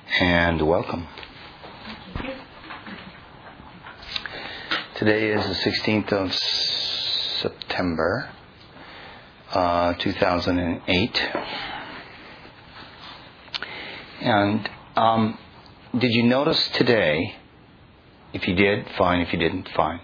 and welcome. Today is the 16th of September, 2008. And did you notice today, if you did, fine, if you didn't, fine,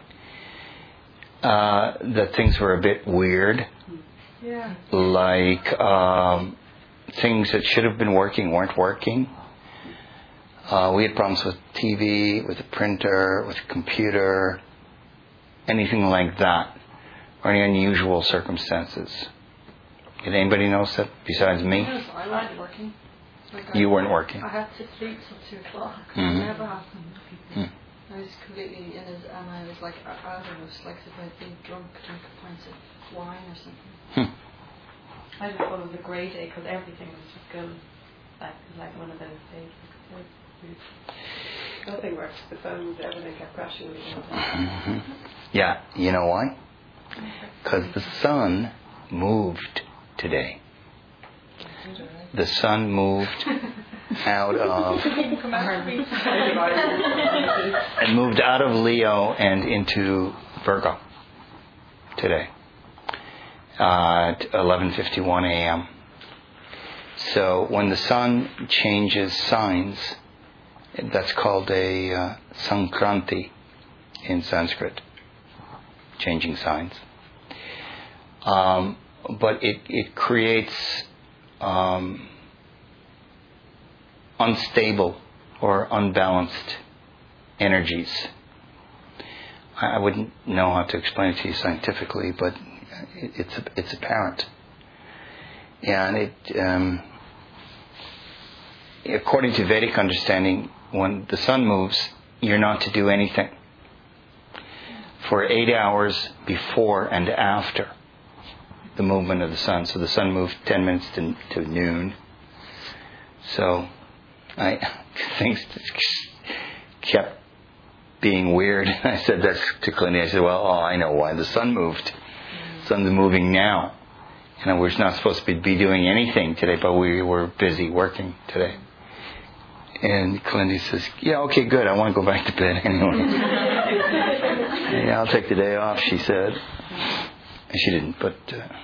that things were a bit weird? Yeah. Like things that should have been working weren't working. We had problems with TV, with the printer, with the computer, anything like that, or any unusual circumstances. Did anybody notice that besides me? Yes, I wasn't working. You weren't working. I had to sleep till 2 o'clock. Mm-hmm. It never happened. I was completely in it, and I was like out of it, like if I'd been drink a pint of wine or something. I just thought it was a great day because everything was just going like one of those days. Nothing worked. The phones, everything kept crashing. Yeah, you know why? Because the sun moved today. The sun moved out of and moved out of Leo and into Virgo today at 11:51 a.m. So when the sun changes signs, that's called a Sankranti in Sanskrit, changing signs. But it creates unstable or unbalanced energies. I wouldn't know how to explain it to you scientifically, but it's apparent. And it, according to Vedic understanding, when the sun moves, you're not to do anything for 8 hours before and after the movement of the sun. So the sun moved 10 minutes to noon. So things kept being weird. I said that to Clint. I said, well, I know why. The sun moved. The sun's moving now. And we're not supposed to be doing anything today, but we were busy working today. And Clindy says, yeah, okay, good. I want to go back to bed anyway. Yeah, I'll take the day off, she said. And she didn't, but...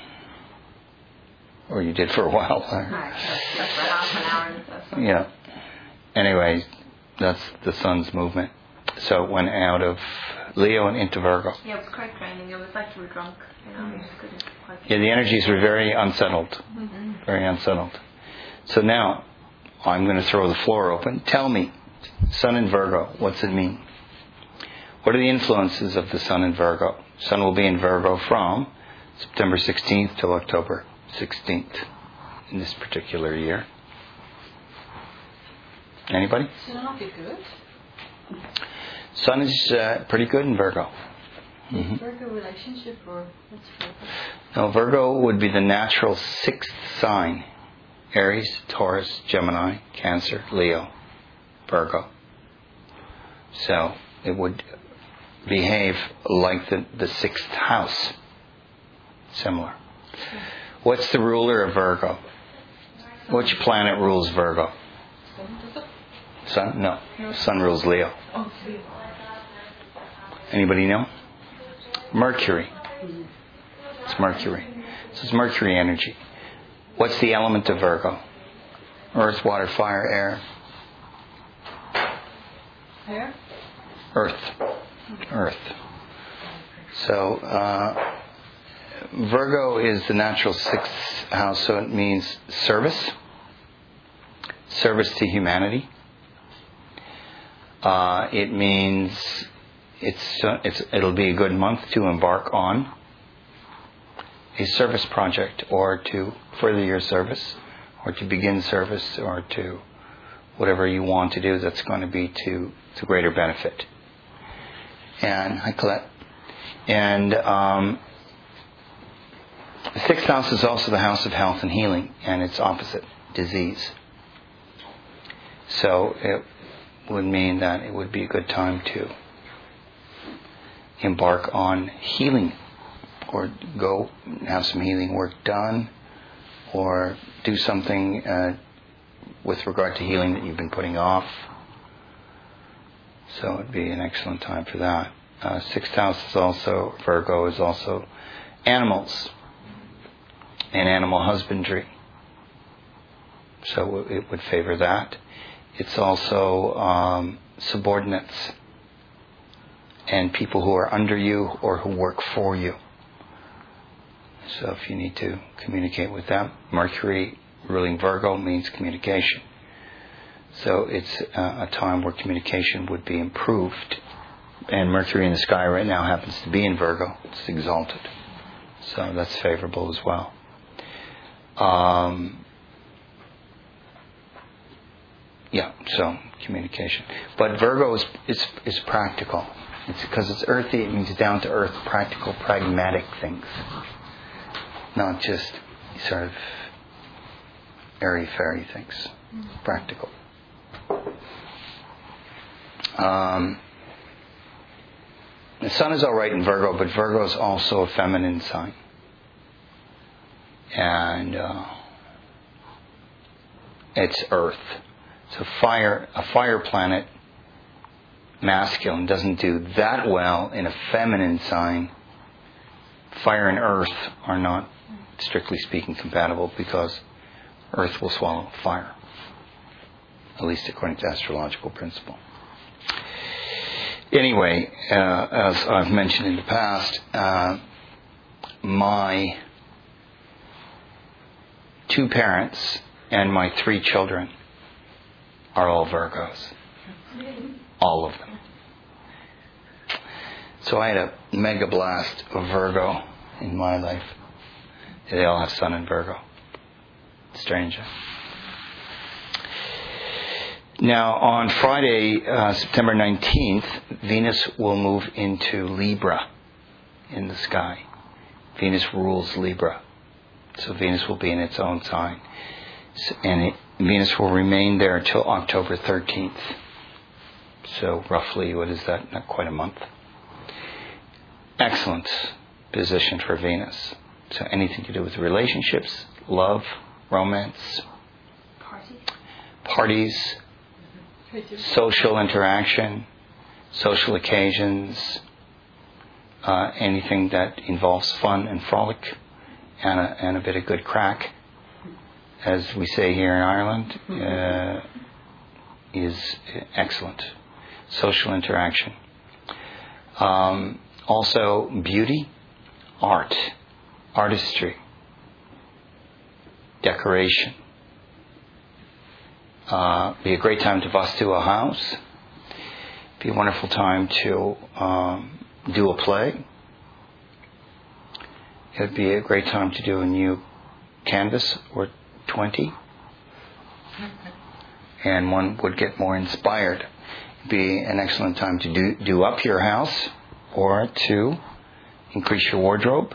or you did for a while. For half an hour. Yeah. Anyway, that's the sun's movement. So it went out of Leo and into Virgo. Yeah, it was quite draining. It was like you were drunk. You know, yeah, the energies were very unsettled. Mm-hmm. Very unsettled. So now, I'm going to throw the floor open. Tell me, Sun in Virgo, what's it mean? What are the influences of the Sun in Virgo? Sun will be in Virgo from September 16th till October 16th in this particular year. Anybody? Should it not be good? Sun is pretty good in Virgo. Mm-hmm. Virgo relationship or what's Virgo? No, Virgo would be the natural sixth sign. Aries, Taurus, Gemini, Cancer, Leo, Virgo. So it would behave like the sixth house. Similar. What's the ruler of Virgo? Which planet rules Virgo? Sun? No. Sun rules Leo. Anybody know? Mercury. It's Mercury. So it's Mercury energy. What's the element of Virgo? Earth, water, fire, air. Air? Earth. So Virgo is the natural sixth house, so it means service to humanity. It means it'll be a good month to embark on a service project, or to further your service, or to begin service, or to whatever you want to do that's going to be to greater benefit. And hi, Colette. And the sixth house is also the house of health and healing, and its opposite, disease. So it would mean that it would be a good time to embark on healing, or go have some healing work done, or do something with regard to healing that you've been putting off. So it'd be an excellent time for that. Sixth house is also, Virgo is also animals and animal husbandry. So it would favor that. It's also subordinates and people who are under you or who work for you. So if you need to communicate with them, Mercury ruling Virgo means communication. So it's a time where communication would be improved. And Mercury in the sky right now happens to be in Virgo. It's exalted. So that's favorable as well. So communication. But Virgo is practical. It's because it's earthy, it means down to earth, practical, pragmatic things. Not just sort of airy-fairy things. Practical. The sun is all right in Virgo, but Virgo is also a feminine sign. And it's earth. So a fire planet, masculine, doesn't do that well in a feminine sign. Fire and earth are not, strictly speaking, compatible because earth will swallow fire. At least according to astrological principle. Anyway, as I've mentioned in the past, my 2 parents and my 3 children are all Virgos. All of them. So I had a mega blast of Virgo in my life. They all have Sun in Virgo. Strange. Now, on Friday, September 19th, Venus will move into Libra in the sky. Venus rules Libra. So Venus will be in its own sign. And Venus will remain there until October 13th. So roughly, what is that? Not quite a month. Excellent position for Venus. So anything to do with relationships, love, romance, parties, social interaction, social occasions, anything that involves fun and frolic and a bit of good crack, as we say here in Ireland, is excellent. Social interaction. Also beauty, art, artistry, decoration. Be a great time to vastu a house. Be a wonderful time to do a play. It would be a great time to do a new canvas or 20. And one would get more inspired. Be an excellent time to do up your house or to increase your wardrobe.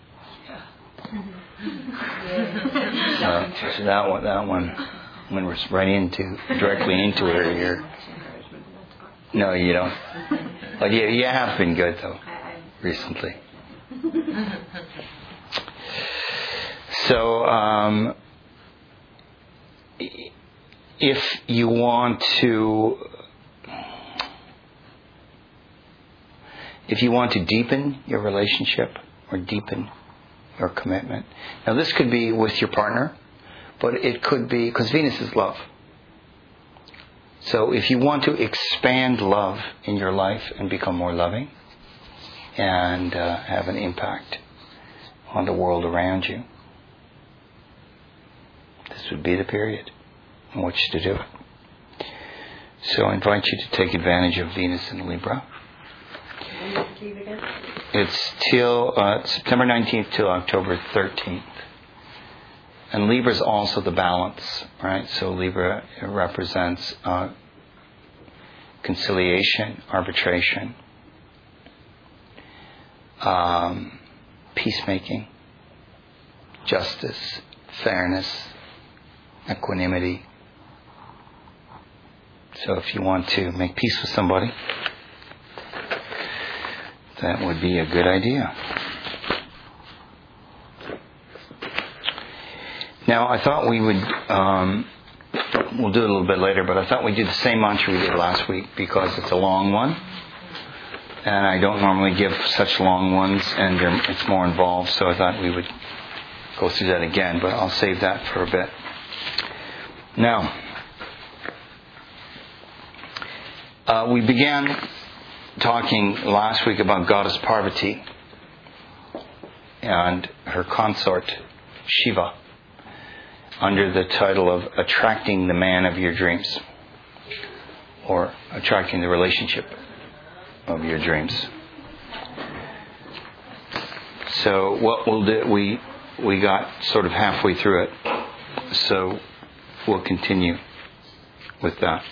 So that one, when we're right directly into it here. No, you don't. But you have been good though, recently. So, if you want to deepen your relationship or deepen your commitment. Now this could be with your partner, but it could be, because Venus is love. So if you want to expand love in your life and become more loving and have an impact on the world around you, this would be the period in which to do it. So I invite you to take advantage of Venus in Libra. It's till September 19th till October 13th. And Libra is also the balance, right? So Libra represents conciliation, arbitration, peacemaking, justice, fairness, equanimity. So if you want to make peace with somebody, that would be a good idea. Now, I thought we would we'll do it a little bit later, but I thought we'd do the same mantra we did last week because it's a long one. And I don't normally give such long ones, and it's more involved, so I thought we would go through that again, but I'll save that for a bit. Now, we began talking last week about Goddess Parvati and her consort Shiva under the title of Attracting the Man of Your Dreams, or Attracting the Relationship of Your Dreams. So what we'll do, we got sort of halfway through it, so we'll continue with that.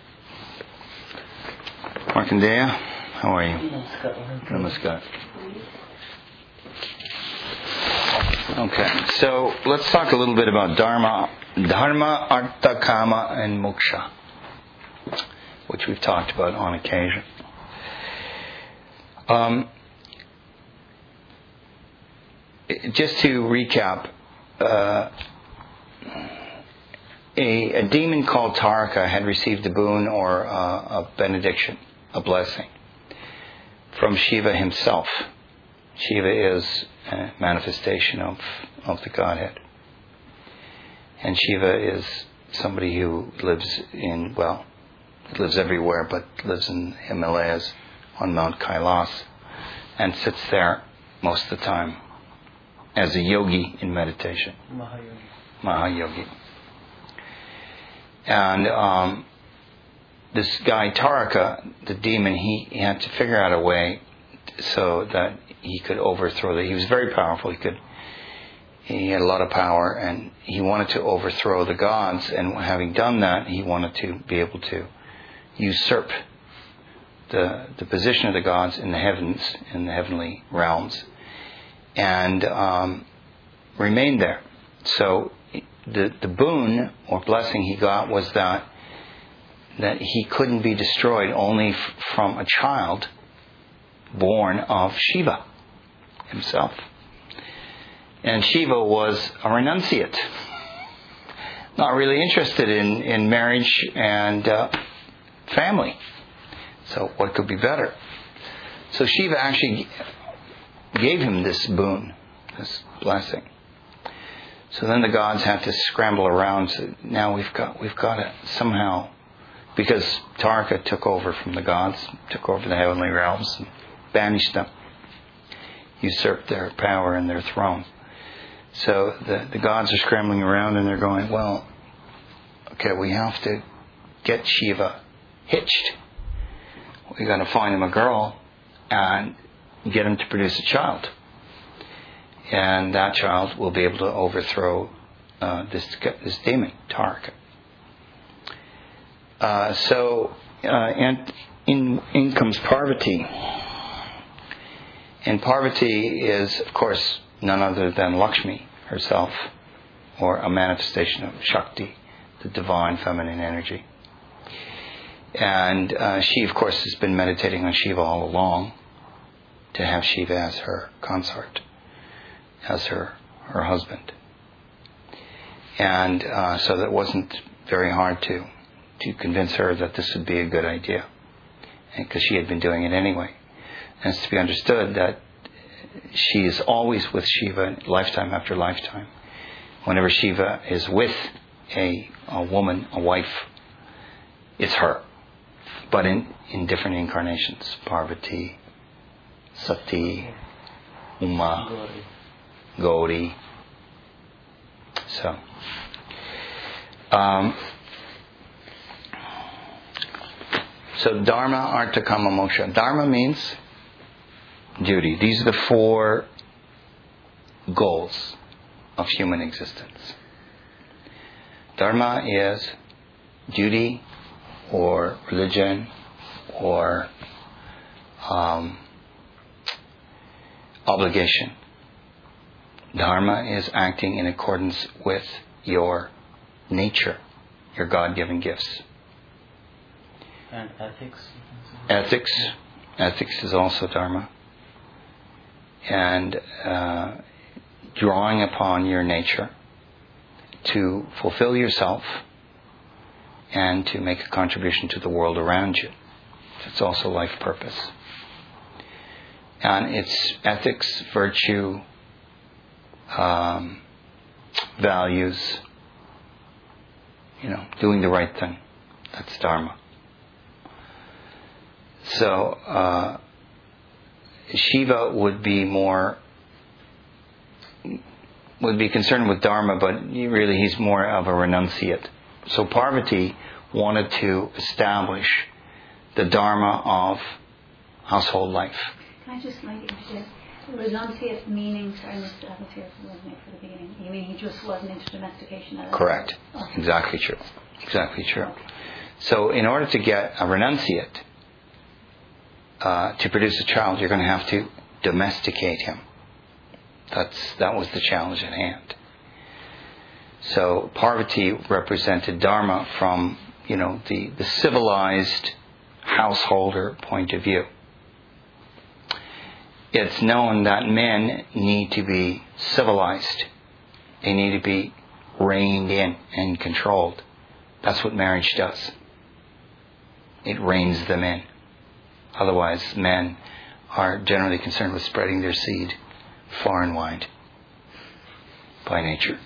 Markandeya, how are you? Namaskar. Okay, so let's talk a little bit about Dharma, Artha, Kama, and Moksha, which we've talked about on occasion. Just to recap, a demon called Taraka had received a boon or a benediction, a blessing, from Shiva himself. Shiva is a manifestation of the Godhead. And Shiva is somebody who lives everywhere, but lives in the Himalayas on Mount Kailas and sits there most of the time as a yogi in meditation. Mahayogi. And this guy Taraka, the demon, he had to figure out a way so that he could overthrow he was very powerful. He had a lot of power, and he wanted to overthrow the gods, and having done that, he wanted to be able to usurp the position of the gods in the heavens, in the heavenly realms, and remain there. So the boon or blessing he got was that he couldn't be destroyed only from a child born of Shiva himself. And Shiva was a renunciate, not really interested in marriage and family. So what could be better? So Shiva actually gave him this boon, this blessing. So then the gods had to scramble around. So now we've got to somehow, because Taraka took over from the gods, took over the heavenly realms, and banished them, usurped their power and their throne. So the gods are scrambling around, and they're going, well, okay, we have to get Shiva hitched. We got to find him a girl and get him to produce a child, and that child will be able to overthrow this demon, Taraka. And in comes Parvati, and Parvati is, of course, none other than Lakshmi herself, or a manifestation of Shakti, the divine feminine energy. And she, of course, has been meditating on Shiva all along, to have Shiva as her consort, as her husband. And so that wasn't very hard to convince her that this would be a good idea, because she had been doing it anyway. And it's to be understood that she is always with Shiva, lifetime after lifetime. Whenever Shiva is with a woman, a wife, it's her. But in different incarnations. Parvati, Sati, Uma, Gauri. So Dharma, Artha, Kama, Moksha. Dharma means duty. These are the 4 goals of human existence. Dharma is duty or religion or obligation. Dharma is acting in accordance with your nature, your God-given gifts. And ethics? Ethics is also Dharma. And drawing upon your nature to fulfill yourself and to make a contribution to the world around you. It's also life purpose. And it's ethics, virtue, values, doing the right thing. That's Dharma. So Shiva would be concerned with Dharma, but really he's more of a renunciate. So Parvati wanted to establish the Dharma of household life. Can I just interject? Renunciate meaning, sorry, I missed that here for the beginning. You mean he just wasn't into domestication? Correct. Okay. Exactly true. Exactly true. Okay. So in order to get a renunciate, to produce a child, you're going to have to domesticate him. That was the challenge at hand. So Parvati represented Dharma from, the civilized householder point of view. It's known that men need to be civilized. They need to be reined in and controlled. That's what marriage does. It reins them in. Otherwise, men are generally concerned with spreading their seed far and wide by nature.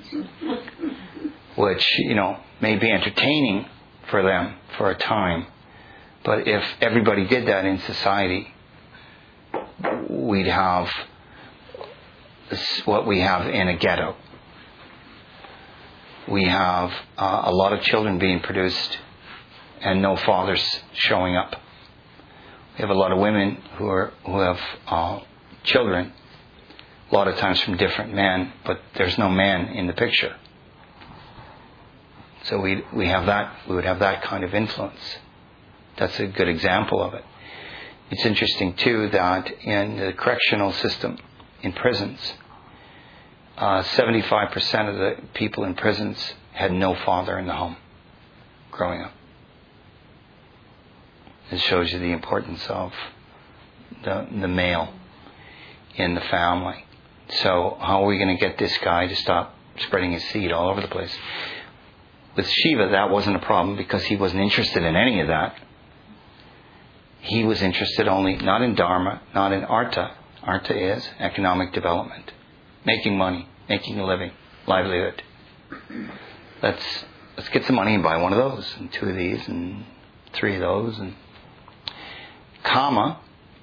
Which, may be entertaining for them for a time. But if everybody did that in society, we'd have what we have in a ghetto. We have a lot of children being produced and no fathers showing up. We have a lot of women who have children, a lot of times from different men, but there's no man in the picture. So we would have that kind of influence. That's a good example of it. It's interesting too that in the correctional system, in prisons, 75% of the people in prisons had no father in the home growing up. It shows you the importance of the male in the family. So how are we going to get this guy to stop spreading his seed all over the place? With Shiva, that wasn't a problem because he wasn't interested in any of that. He was interested only, not in Dharma, not in Artha. Artha is economic development. Making money, making a living, livelihood. Let's get some money and buy one of those, and two of these, and three of those. And Kama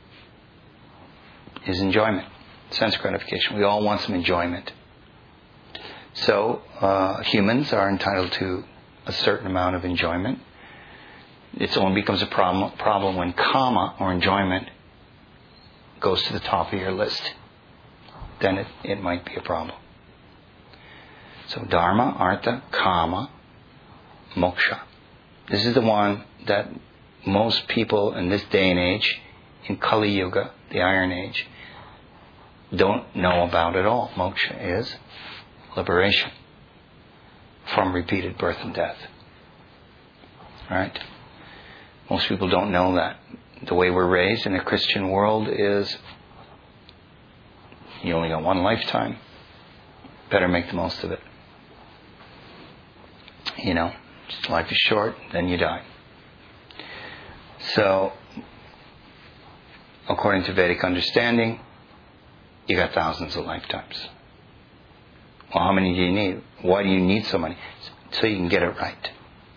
is enjoyment, sense gratification. We all want some enjoyment. So humans are entitled to a certain amount of enjoyment. It only becomes a problem when Kama, or enjoyment, goes to the top of your list. Then it might be a problem. So Dharma, Artha, Kama, Moksha. This is the one that most people in this day and age, in Kali Yuga, the Iron Age, don't know about at all. Moksha is liberation from repeated birth and death. Right? Most people don't know that. The way we're raised in a Christian world is you only got one lifetime. Better make the most of it. Life is short, then you die. So, according to Vedic understanding, you got thousands of lifetimes. Well, how many do you need? Why do you need so many? So you can get it right.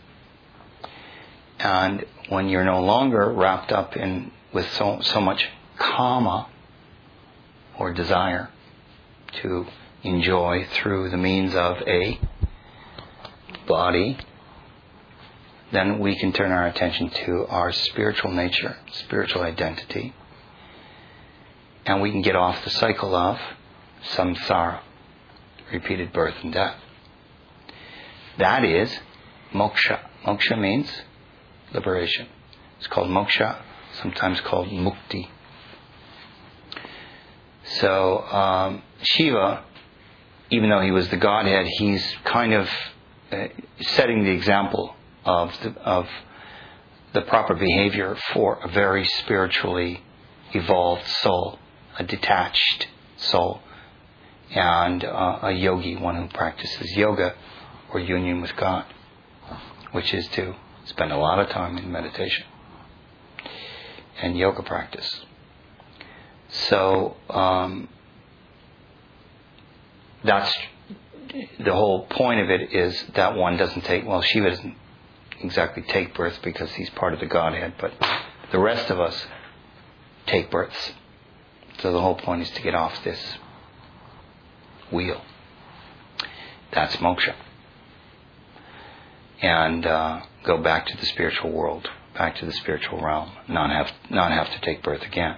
And when you're no longer wrapped up with so much kama, or desire, to enjoy through the means of a body, then we can turn our attention to our spiritual nature, spiritual identity, and we can get off the cycle of samsara, repeated birth and death. That is moksha. Moksha means liberation. It's called moksha, sometimes called mukti. So Shiva, even though he was the Godhead, he's kind of setting the example of the proper behavior for a very spiritually evolved soul, a detached soul, and a yogi, one who practices yoga or union with God. which is to spend a lot of time in meditation and yoga practice. So that's the whole point of it, is that one doesn't take, well, Shiva doesn't exactly take birth because he's part of the Godhead, but the rest of us take births. So the whole point is to get off this wheel. That's moksha. And go back to the spiritual world, back to the spiritual realm, not have to take birth again.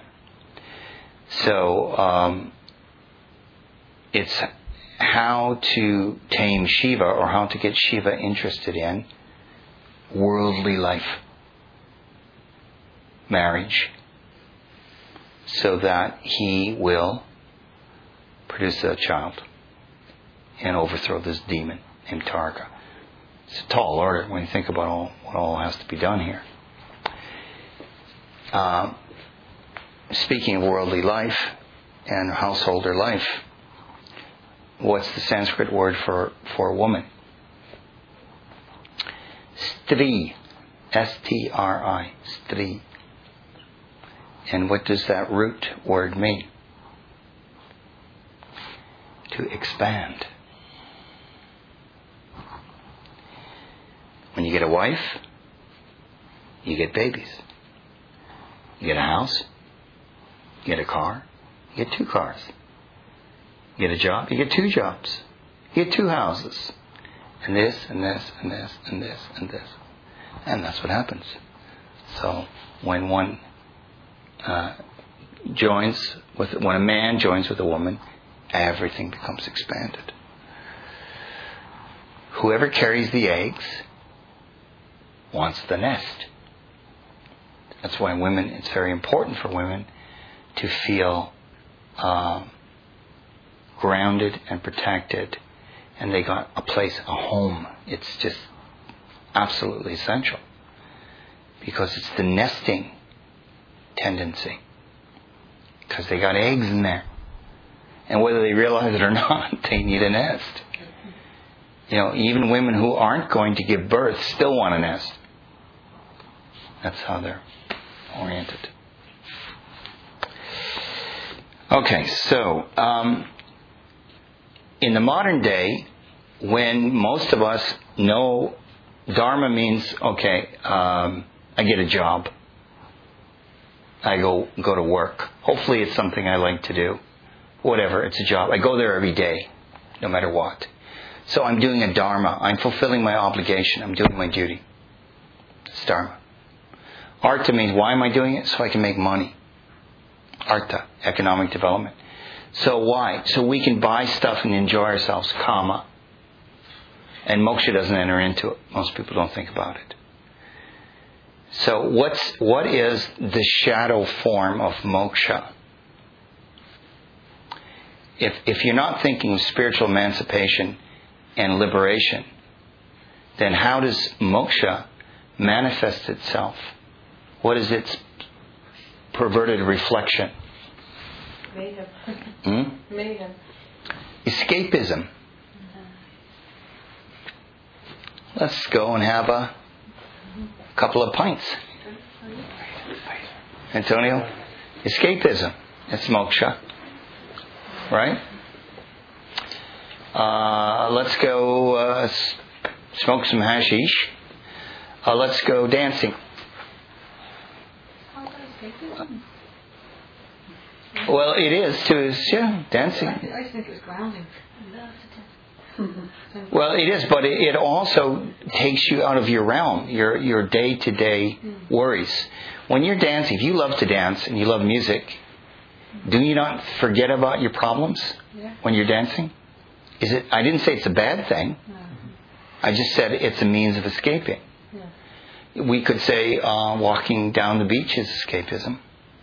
So it's how to tame Shiva, or how to get Shiva interested in worldly life, marriage, so that he will produce a child and overthrow this demon named Targa. It's a tall order when you think about what all has to be done here. Speaking of worldly life and householder life, what's the Sanskrit word for a woman? Stri. S-T-R-I. Stri. And what does that root word mean? To expand. When you get a wife, you get babies. You get a house, you get a car, you get 2 cars. You get a job, you get 2 jobs. You get 2 houses. And this, and this, and this, and this, and this. And that's what happens. So when one when a man joins with a woman, everything becomes expanded. Whoever carries the eggs wants the nest. That's why it's very important for women to feel grounded and protected, and they got a place, a home. It's just absolutely essential, because it's the nesting tendency, because they got eggs in there, and whether they realize it or not, they need a nest. Even women who aren't going to give birth still want a nest. That's how they're oriented. Okay, so in the modern day, when most of us know Dharma means, I get a job, I go to work. Hopefully it's something I like to do. Whatever, it's a job. I go there every day, no matter what. So I'm doing a Dharma. I'm fulfilling my obligation. I'm doing my duty. It's Dharma. Artha means, why am I doing it? So I can make money. Artha, economic development. So why? So we can buy stuff and enjoy ourselves. Kama. And moksha doesn't enter into it. Most people don't think about it. So what is the shadow form of moksha? If you're not thinking of spiritual emancipation and liberation, then how does moksha manifest itself? What is its perverted reflection? Mayhem. Mayhem. Escapism. Let's go and have a couple of pints. Antonio? Escapism. It's moksha. Right? Let's go smoke some hashish. Let's go dancing. Well, it is too. Yeah, dancing. I think it was grounding. Well, it is, but it also takes you out of your realm, your day-to-day worries. When you're dancing, if you love to dance and you love music, do you not forget about your problems when you're dancing? I didn't say it's a bad thing. No. I just said it's a means of escaping. Yeah. We could say walking down the beach is escapism.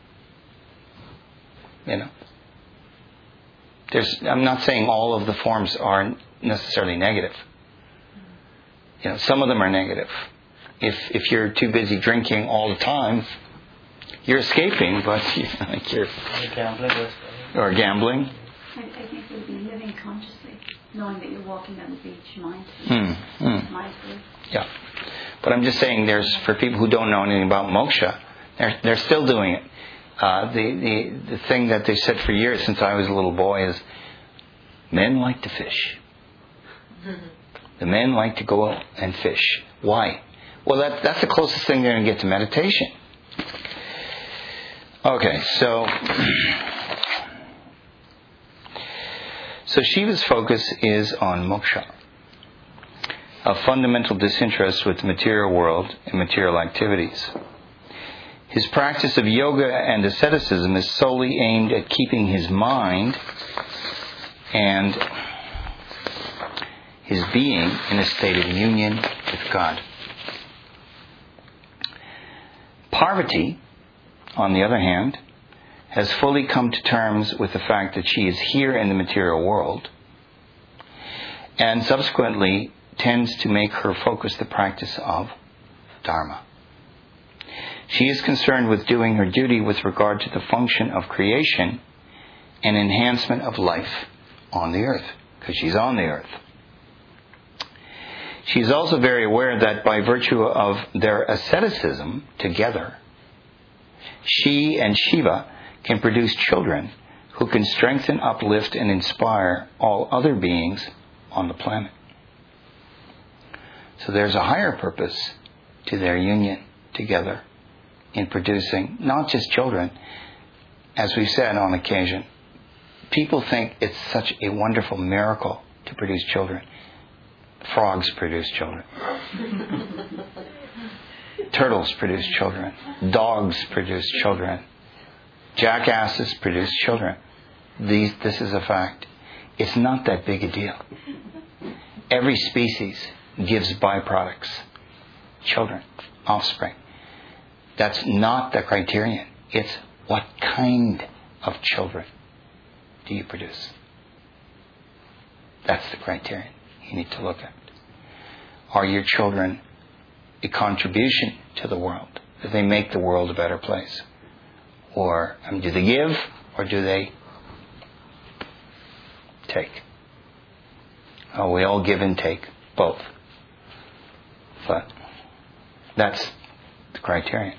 I'm not saying all of the forms are necessarily negative. Some of them are negative. If you're too busy drinking all the time, you're escaping, but you're gambling. Or gambling. I think it would be living consciously, knowing that you're walking on the beach mindfully. Yeah. But I'm just saying, for people who don't know anything about moksha, they're still doing it. The thing that they said for years since I was a little boy is, men like to fish. The men like to go out and fish. Why? Well, that's the closest thing they're going to get to meditation. Okay, so Shiva's focus is on moksha, a fundamental disinterest with the material world and material activities. His practice of yoga and asceticism is solely aimed at keeping his mind and his being in a state of union with God. Parvati, on the other hand, has fully come to terms with the fact that she is here in the material world, and subsequently tends to make her focus the practice of Dharma. She is concerned with doing her duty with regard to the function of creation and enhancement of life on the earth, because she's on the earth. She is also very aware that by virtue of their asceticism together, she and Shiva can produce children who can strengthen, uplift, and inspire all other beings on the planet. So there's a higher purpose to their union together in producing not just children. As we said on occasion, people think it's such a wonderful miracle to produce children. Frogs produce children. Turtles produce children. Dogs produce children. Jackasses produce children. This is a fact. It's not that big a deal. Every species gives byproducts. Children, offspring. That's not the criterion. It's what kind of children do you produce? That's the criterion you need to look at. Are your children a contribution to the world? Do they make the world a better place? Or do they give, or do they take? Oh, we all give and take, both. But that's the criterion.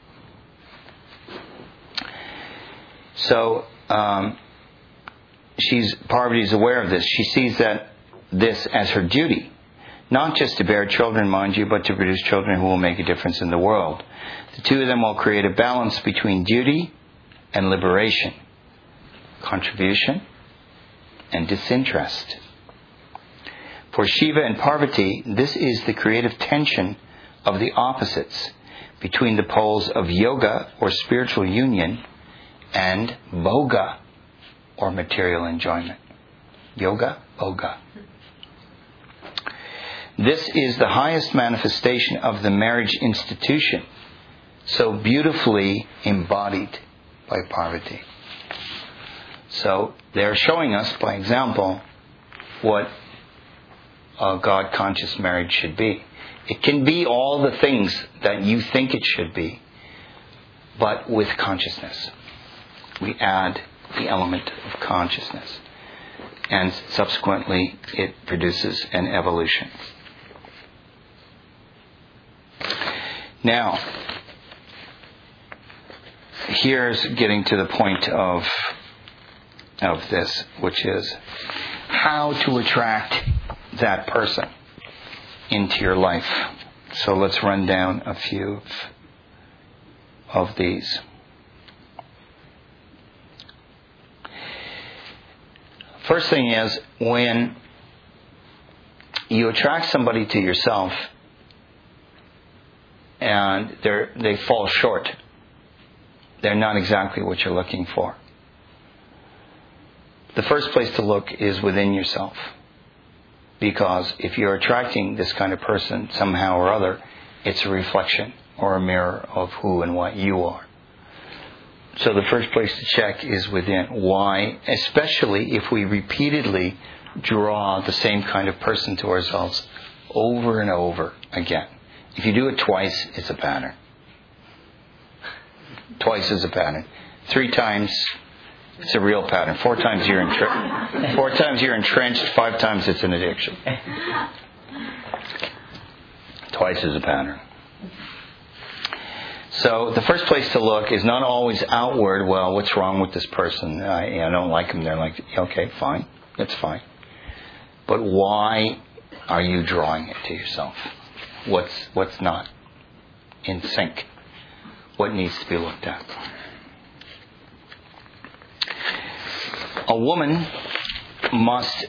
So Parvati's aware of this. She sees this as her duty, not just to bear children, mind you, but to produce children who will make a difference in the world. The two of them will create a balance between duty and liberation, contribution and disinterest. For Shiva and Parvati, this is the creative tension of the opposites between the poles of yoga or spiritual union and bhoga or material enjoyment. Yoga, bhoga. This is the highest manifestation of the marriage institution, so beautifully embodied by Parvati. So they're showing us, by example, what a God-conscious marriage should be. It can be all the things that you think it should be, but with consciousness. We add the element of consciousness, and subsequently it produces an evolution. Now, here's getting to the point of this, which is how to attract that person into your life. So let's run down a few of these. First thing is, when you attract somebody to yourself and they fall short, they're not exactly what you're looking for, the first place to look is within yourself. Because if you're attracting this kind of person somehow or other, it's a reflection or a mirror of who and what you are. So the first place to check is within. Why? Especially if we repeatedly draw the same kind of person to ourselves over and over again. If you do it twice, it's a pattern. Twice is a pattern. 3 times, It's a real pattern. 4 times you're entrenched, 5 times it's an addiction. Twice is a pattern. So the first place to look is not always outward. Well, what's wrong with this person? I don't like them. They're like, okay, fine. That's fine. But why are you drawing it to yourself? What's not in sync? What needs to be looked at? A woman must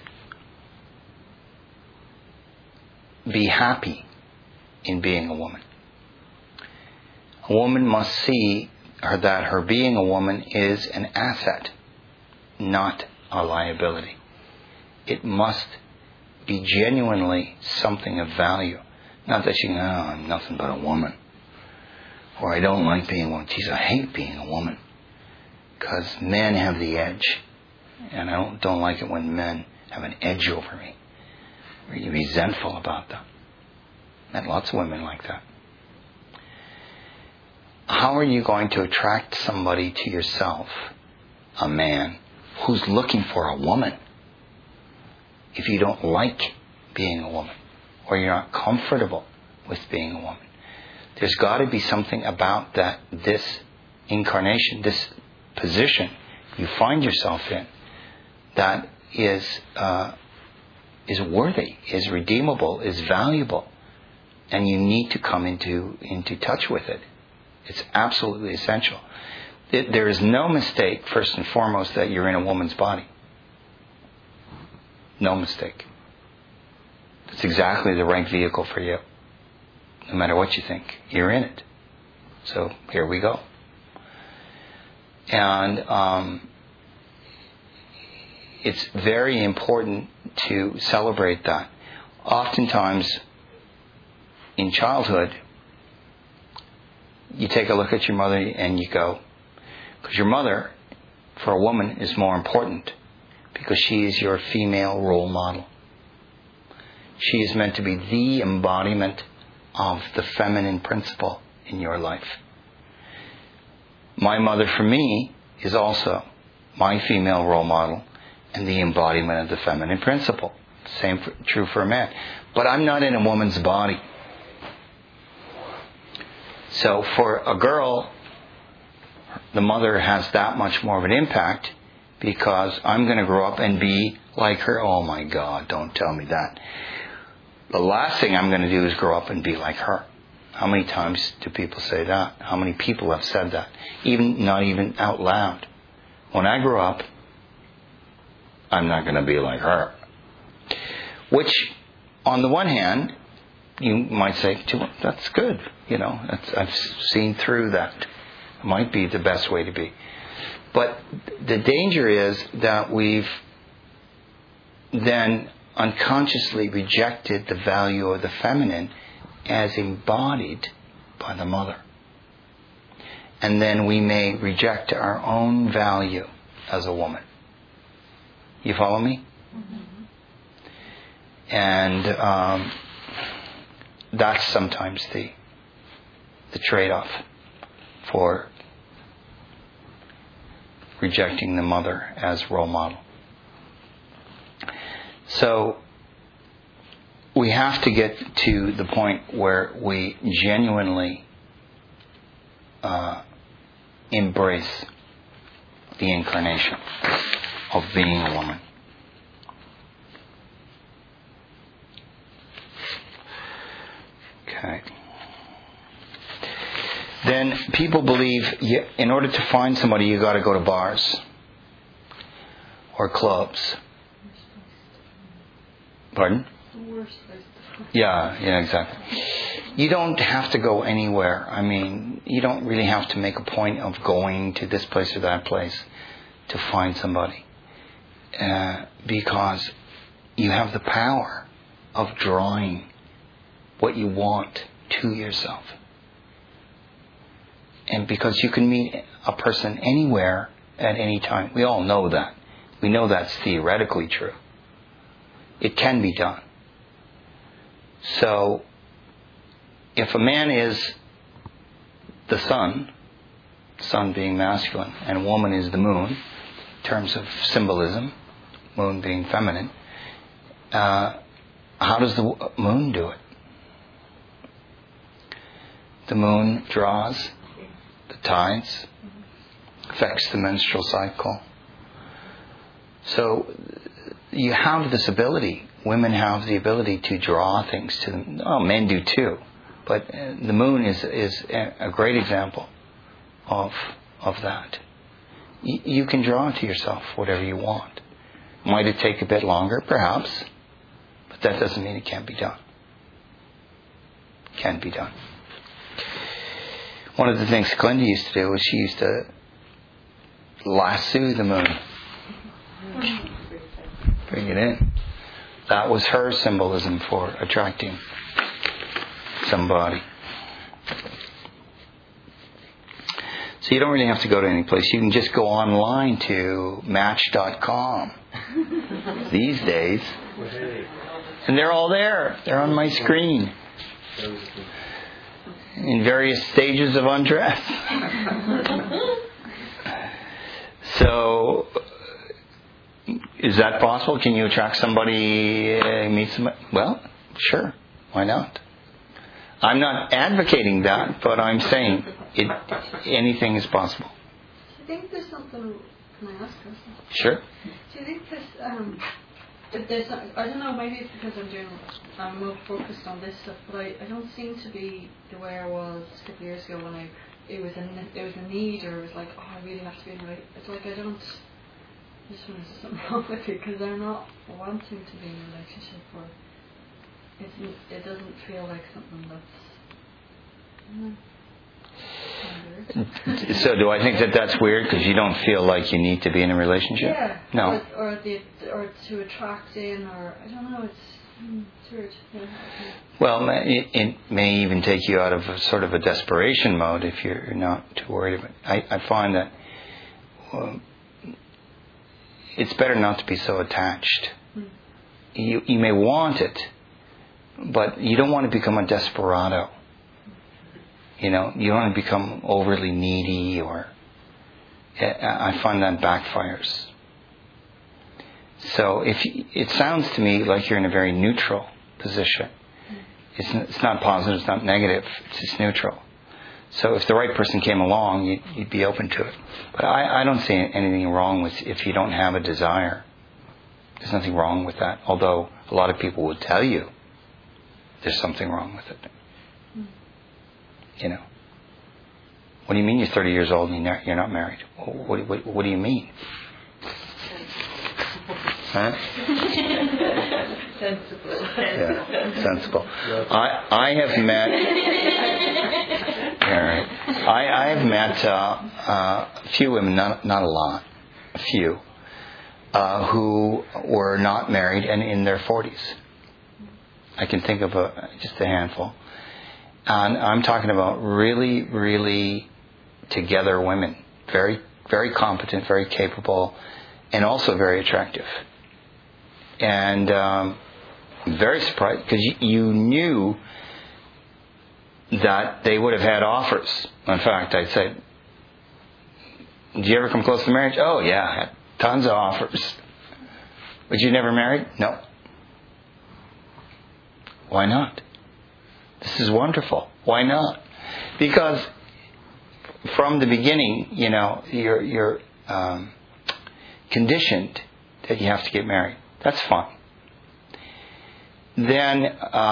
be happy in being a woman. A woman must see that her being a woman is an asset, not a liability. It must be genuinely something of value. Not that she can, I'm nothing but a woman. Or I don't like being a woman. Geez, I hate being a woman. Because men have the edge. And I don't like it when men have an edge over me. Or you're resentful about them. Met lots of women like that. How are you going to attract somebody to yourself, a man, who's looking for a woman, if you don't like being a woman, or you're not comfortable with being a woman? There's got to be something about that, this incarnation, this position you find yourself in, that is worthy, is redeemable, is valuable, and you need to come into touch with it. It's absolutely essential. There is no mistake, first and foremost, that you're in a woman's body. No mistake. It's exactly the right vehicle for you. No matter what you think, you're in it. So here we go. And it's very important to celebrate that. Oftentimes, in childhood, you take a look at your mother and you go, because your mother, for a woman, is more important because she is your female role model. She is meant to be the embodiment of the feminine principle in your life. My mother, for me, is also my female role model and the embodiment of the feminine principle. Same true for a man. But I'm not in a woman's body. So for a girl, the mother has that much more of an impact because I'm going to grow up and be like her. Oh my God, don't tell me that. The last thing I'm going to do is grow up and be like her. How many times do people say that? How many people have said that? Not even out loud. When I grow up, I'm not going to be like her. Which, on the one hand, you might say, that's good. I've seen through that. It might be the best way to be. But the danger is that we've then unconsciously rejected the value of the feminine as embodied by the mother. And then we may reject our own value as a woman. You follow me? Mm-hmm. And that's sometimes the trade-off for rejecting the mother as role model. So we have to get to the point where we genuinely embrace the incarnation of being a woman. Okay. Then people believe in order to find somebody, you got to go to bars or clubs. Pardon? Yeah, exactly. You don't have to go anywhere. I mean, you don't really have to make a point of going to this place or that place to find somebody. Because you have the power of drawing what you want to yourself. And because you can meet a person anywhere at any time. We all know that. We know that's theoretically true. It can be done. So, if a man is the sun being masculine, and a woman is the moon, terms of symbolism, moon being feminine, how does the moon do it? The moon draws the tides, affects the menstrual cycle. So you have this ability. Women have the ability to draw things to them. Oh, men do too. But the moon is a great example of that. You can draw to yourself whatever you want. Might it take a bit longer? Perhaps. But that doesn't mean it can't be done. It can be done. One of the things Glinda used to do was she used to lasso the moon. Bring it in. That was her symbolism for attracting somebody. So you don't really have to go to any place. You can just go online to Match.com these days. And they're all there. They're on my screen. In various stages of undress. So, is that possible? Can you attract somebody, meet somebody? Well, sure. Why not? I'm not advocating that, but I'm saying anything is possible. Do you think there's something... Can I ask this? Sure. Do you think there's I don't know, maybe it's because I'm more focused on this stuff, but I don't seem to be the way I was a couple of years ago when it was a need, or it was like, oh, I really have to be in a relationship. It's like I just want to something wrong with it, because I'm not wanting to be in a relationship, or it doesn't feel like something that's... So do I think that's weird because you don't feel like you need to be in a relationship? Yeah. No. Or to attract in, or I don't know. It's weird. Yeah. Well, it may even take you out of a sort of a desperation mode if you're not too worried about it. I find that it's better not to be so attached. You may want it, but you don't want to become a desperado. You know, you don't want to become overly needy, or I find that backfires. So it sounds to me like you're in a very neutral position. It's not positive, it's not negative, it's just neutral. So if the right person came along, you'd be open to it. But I don't see anything wrong with if you don't have a desire. There's nothing wrong with that. Although a lot of people would tell you there's something wrong with it. You know. What do you mean you're 30 years old and you're not married? What do you mean? Huh? Sensible. Yeah, sensible. I have met. All right. I have met a few women, not a lot, a few, who were not married and in their 40s. I can think of just a handful. And I'm talking about really, really together women. Very, very competent, very capable, and also very attractive. And very surprised, because you knew that they would have had offers. In fact, I'd say, did you ever come close to marriage? Oh, yeah, I had tons of offers. But you never married? No. Why not? This is wonderful. Why not? Because from the beginning, you know, you're conditioned that you have to get married. That's fine. Then,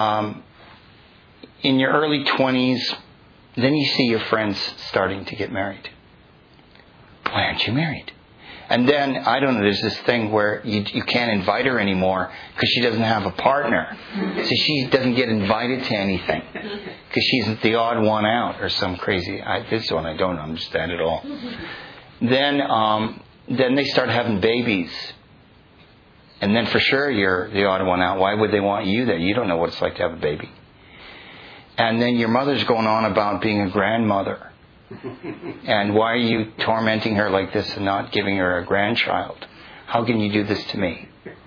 in your early 20s, then you see your friends starting to get married. Why aren't you married? And then, I don't know, there's this thing where you can't invite her anymore because she doesn't have a partner. So she doesn't get invited to anything because she's the odd one out or some crazy... this one I don't understand at all. Then they start having babies. And then for sure you're the odd one out. Why would they want you there? You don't know what it's like to have a baby. And then your mother's going on about being a grandmother. And why are you tormenting her like this and not giving her a grandchild? How can you do this to me?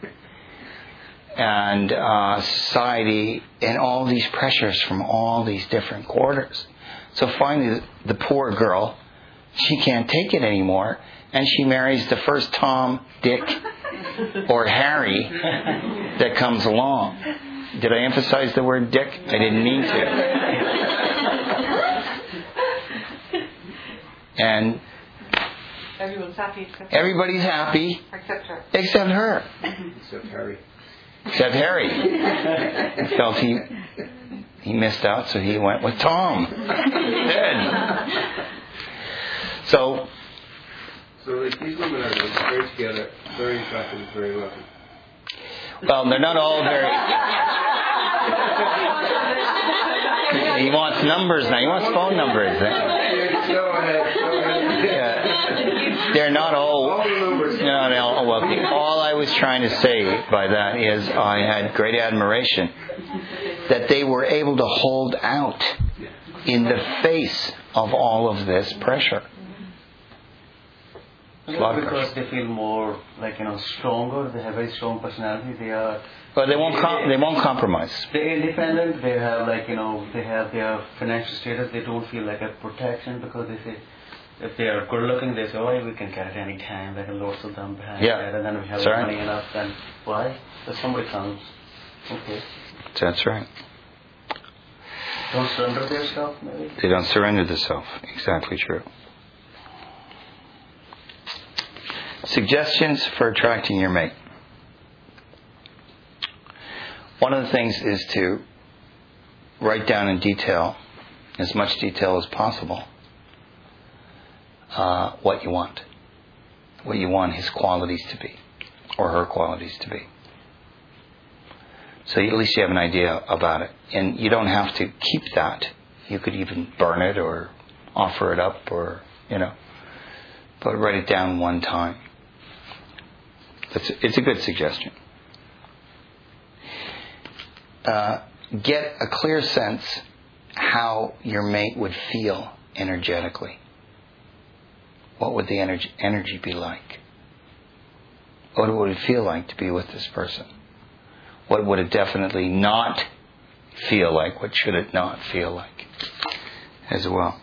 And society and all these pressures from all these different quarters. So finally the poor girl she can't take it anymore, and she marries the first Tom, Dick, or Harry that comes along. Did I emphasize the word Dick? I didn't mean to. And Everyone's happy. everybody's happy Except her. except her. Except Harry. Except Harry. He felt he missed out, so he went with Tom. Dead. So like these women are very together, very attractive, very wealthy. well, they're not all very... He wants numbers now. He wants phone numbers. Go ahead. Yeah. They're not all... All the numbers. No, wealthy. All I was trying to say by that is I had great admiration that they were able to hold out in the face of all of this pressure. Because they feel more stronger. They have very strong personality. They are. But they won't compromise. They're independent. They have they have their financial status. They don't feel like a protection because they say if they are good looking, they say, "Oh, we can get it any time. Like a lots of them behind that, and then we have money enough." Then why? If somebody comes, okay. That's right. Don't surrender their self, maybe. They don't surrender the self. Exactly true. Suggestions for attracting your mate. One of the things is to write down in detail, as much detail as possible, what you want. What you want his qualities to be, or her qualities to be. So at least you have an idea about it. And you don't have to keep that. You could even burn it or offer it up or, but write it down one time. It's a good suggestion. Get a clear sense how your mate would feel energetically. What would the energy be like? What would it feel like to be with this person? What would it definitely not feel like? What should it not feel like as well?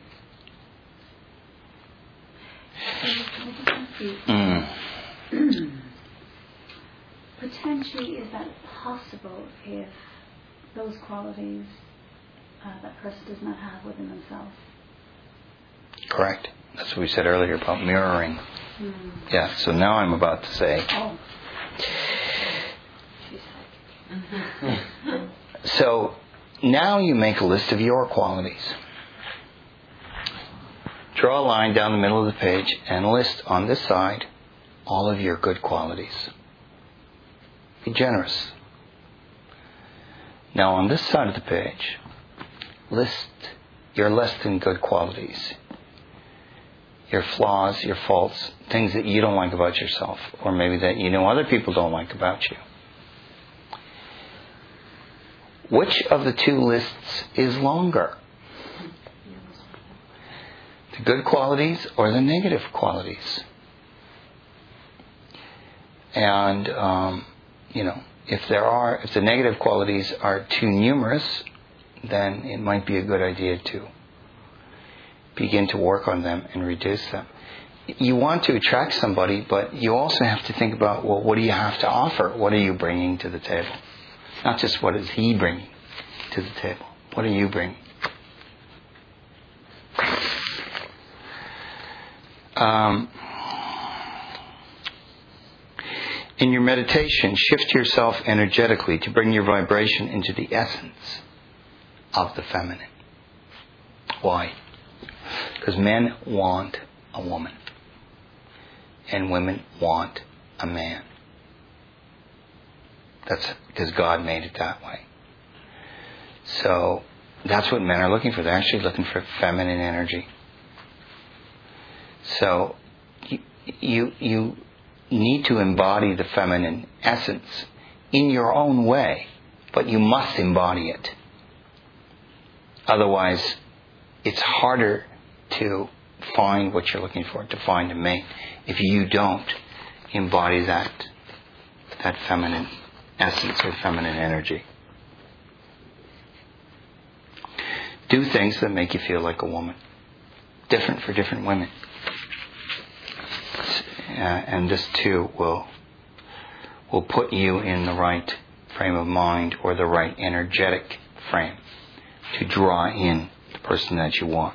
Potentially, is that possible if those qualities that person does not have within themselves? Correct. That's what we said earlier about mirroring. Yeah, so now I'm about to say. So now you make a list of your qualities. Draw a line down the middle of the page and list on this side all of your good qualities. Be generous. Now on this side of the page, list your less than good qualities. Your flaws, your faults, things that you don't like about yourself, or maybe that other people don't like about you. Which of the two lists is longer? The good qualities or the negative qualities? And, if the negative qualities are too numerous, then it might be a good idea to begin to work on them and reduce them. You want to attract somebody, but you also have to think about, well, what do you have to offer? What are you bringing to the table? Not just what is he bringing to the table. What are you bringing? In your meditation, shift yourself energetically to bring your vibration into the essence of the feminine. Why? Because men want a woman. And women want a man. That's because God made it that way. So that's what men are looking for. They're actually looking for feminine energy. So you need to embody the feminine essence in your own way, but you must embody it. Otherwise, it's harder to find what you're looking for, to find a mate, if you don't embody that feminine essence or feminine energy. Do things that make you feel like a woman. different for different women. And this too will put you in the right frame of mind or the right energetic frame to draw in the person that you want.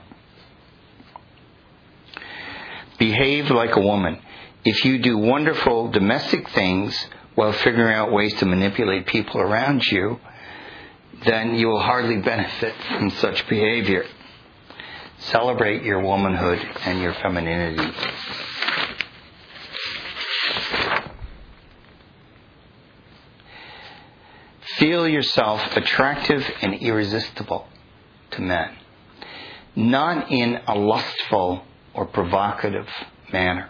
Behave like a woman. If you do wonderful domestic things while figuring out ways to manipulate people around you, then you will hardly benefit from such behavior. Celebrate your womanhood and your femininity. Feel yourself attractive and irresistible to men. Not in a lustful or provocative manner.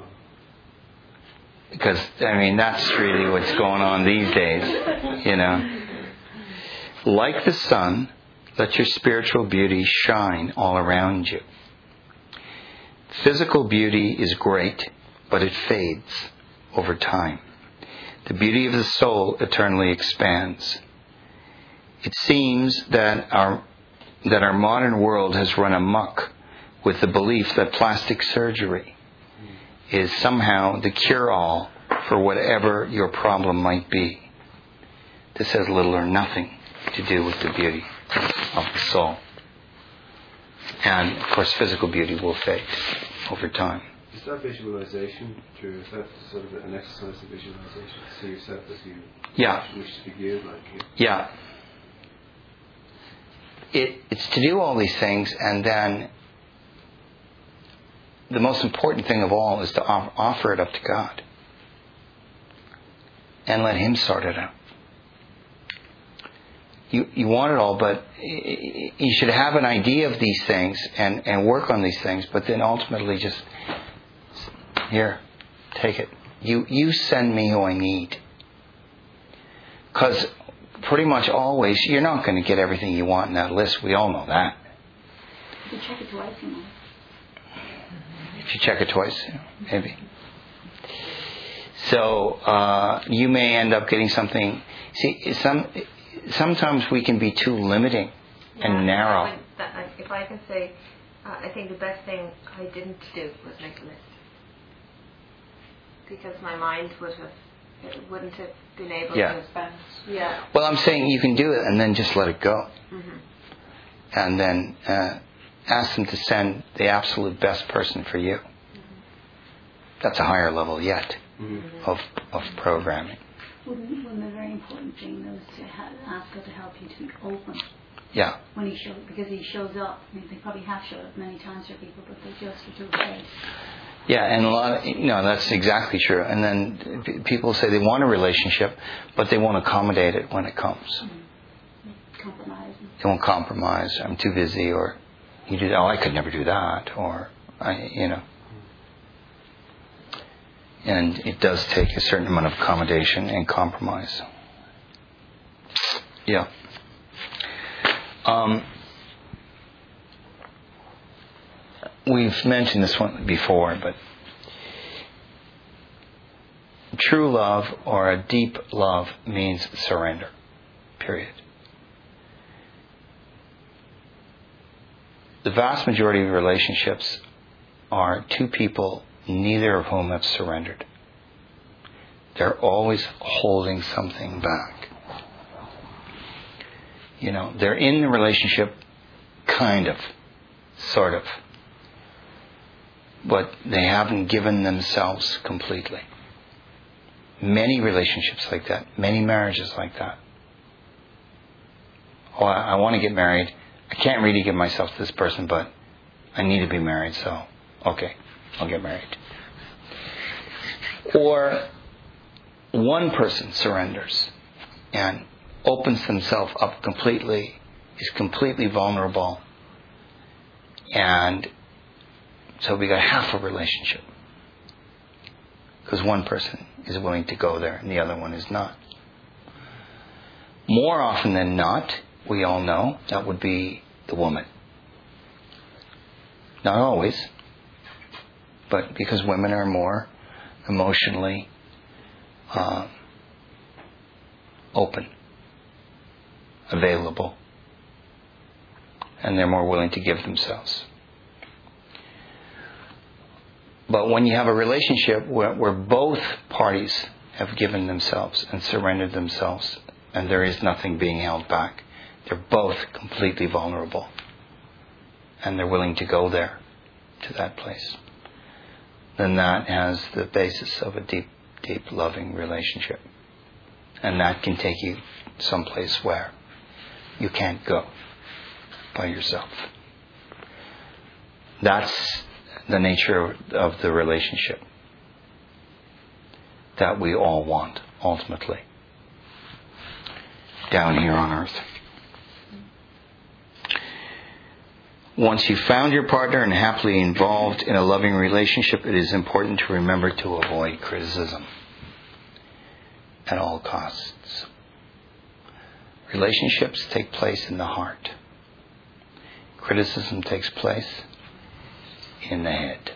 Because, that's really what's going on these days, Like the sun, let your spiritual beauty shine all around you. Physical beauty is great, but it fades over time. The beauty of the soul eternally expands. It seems that our modern world has run amok with the belief that plastic surgery is somehow the cure-all for whatever your problem might be. This has little or nothing to do with the beauty of the soul. And, of course, physical beauty will fade over time. Is that visualization true? Is that sort of an exercise of visualization? See yourself as you wish to be viewed, like you? Yeah. It's to do all these things, and then the most important thing of all is to offer it up to God and let Him sort it out. You want it all, but you should have an idea of these things and work on these things, but then ultimately just, here, take it. You send me who I need. Because pretty much always, you're not going to get everything you want in that list. We all know that. You check it twice, If you check it twice, maybe. So, you may end up getting something. See, sometimes we can be too limiting and narrow. If I can say, I think the best thing I didn't do was make a list. Because my mind wouldn't have been able to spend. Yeah. Well, I'm saying you can do it and then just let it go. Mm-hmm. And then ask them to send the absolute best person for you. Mm-hmm. That's a higher level yet of programming. Wouldn't a very important thing though is to ask God to help you to be open? Yeah. When because He shows up. They probably have showed up many times for people, but they just are too afraid. Yeah, and that's exactly true. And then people say they want a relationship, but they won't accommodate it when it comes. Compromise. They won't compromise. I'm too busy, or you do. Oh, I could never do that, or And it does take a certain amount of accommodation and compromise. Yeah. We've mentioned this one before, but true love or a deep love means surrender. Period. The vast majority of relationships are two people, neither of whom have surrendered. They're always holding something back. They're in the relationship, kind of, sort of. But they haven't given themselves completely. Many relationships like that. Many marriages like that. Oh, I want to get married. I can't really give myself to this person, but I need to be married, so okay, I'll get married. Or one person surrenders and opens themselves up completely, is completely vulnerable, and so we got half a relationship. Because one person is willing to go there and the other one is not. More often than not, we all know, that would be the woman. Not always, but because women are more emotionally open, available, and they're more willing to give themselves. But when you have a relationship where both parties have given themselves and surrendered themselves, and there is nothing being held back, they're both completely vulnerable, and they're willing to go there, to that place, then that has the basis of a deep, deep loving relationship. And that can take you someplace where you can't go by yourself. That's the nature of the relationship that we all want, ultimately, down here on earth. Once you've found your partner and happily involved in a loving relationship, it is important to remember to avoid criticism at all costs. Relationships take place in the heart. Criticism takes place in the head.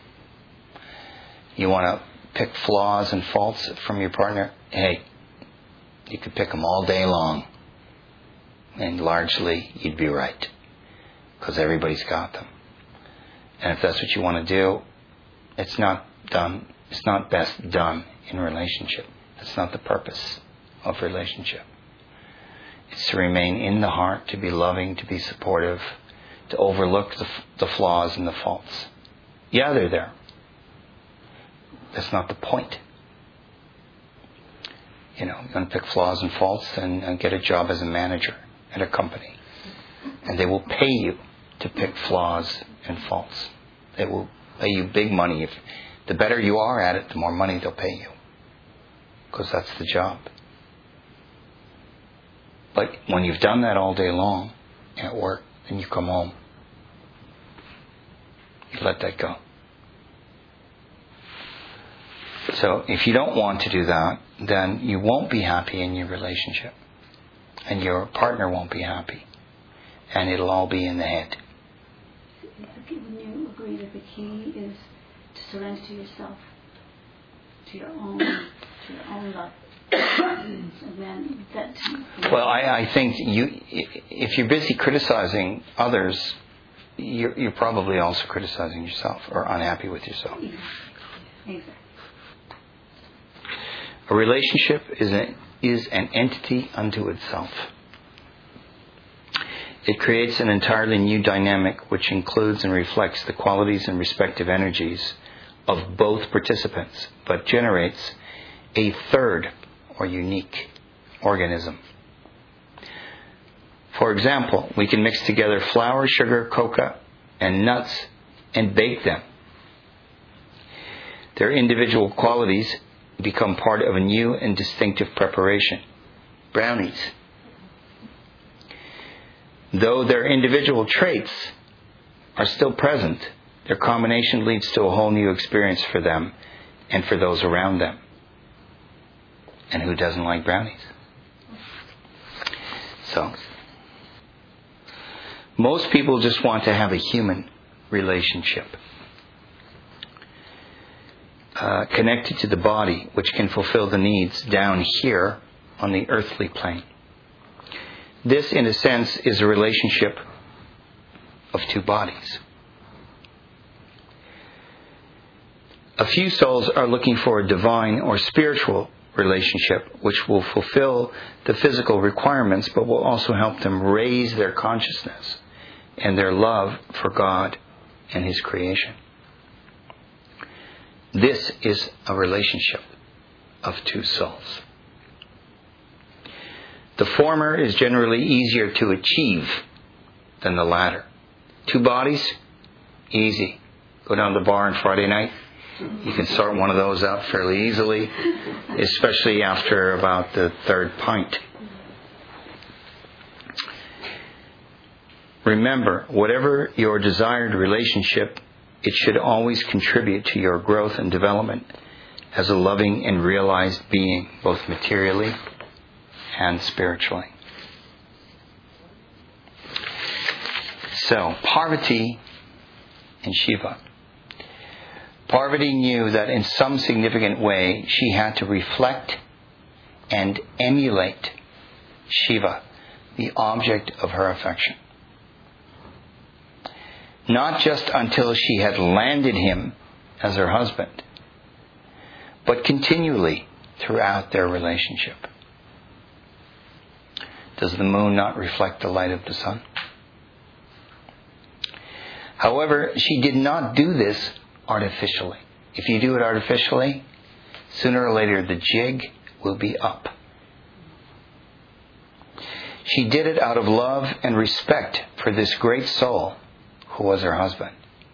You want to pick flaws and faults from your partner? Hey, you could pick them all day long, and largely you'd be right, because everybody's got them. And if that's what you want to do, it's not best done in relationship. That's not the purpose of relationship. It's to remain in the heart, to be loving, to be supportive, to overlook the flaws and the faults. Yeah, they're there. That's not the point. You know, you're going to pick flaws and faults and get a job as a manager at a company. And they will pay you to pick flaws and faults. They will pay you big money. If the better you are at it, the more money they'll pay you. Because that's the job. But when you've done that all day long at work, then you come home. You let that go. So if you don't want to do that, then you won't be happy in your relationship. And your partner won't be happy. And it'll all be in the head. Wouldn't you agree that the key is to surrender to yourself, to your own love? And then that. Well, I think if you're busy criticizing others, you're probably also criticizing yourself or unhappy with yourself. Exactly. A relationship is an entity unto itself. It creates an entirely new dynamic which includes and reflects the qualities and respective energies of both participants, but generates a third or unique organism. For example, we can mix together flour, sugar, cocoa, and nuts and bake them. Their individual qualities become part of a new and distinctive preparation. Brownies. Though their individual traits are still present, their combination leads to a whole new experience for them and for those around them. And who doesn't like brownies? So, most people just want to have a human relationship. Connected to the body, which can fulfill the needs down here on the earthly plane. This, in a sense, is a relationship of two bodies. A few souls are looking for a divine or spiritual relationship which will fulfill the physical requirements but will also help them raise their consciousness and their love for God and His creation. This is a relationship of two souls. The former is generally easier to achieve than the latter. Two bodies, easy. Go down to the bar on Friday night. You can sort one of those out fairly easily, especially after about the third pint. Remember, whatever your desired relationship, it should always contribute to your growth and development as a loving and realized being, both materially and spiritually. So, Parvati and Shiva. Parvati knew that in some significant way she had to reflect and emulate Shiva, the object of her affection. Not just until she had landed him as her husband, but continually throughout their relationship. Does the moon not reflect the light of the sun? However, she did not do this artificially. If you do it artificially, sooner or later the jig will be up. She did it out of love and respect for this great soul who was her husband.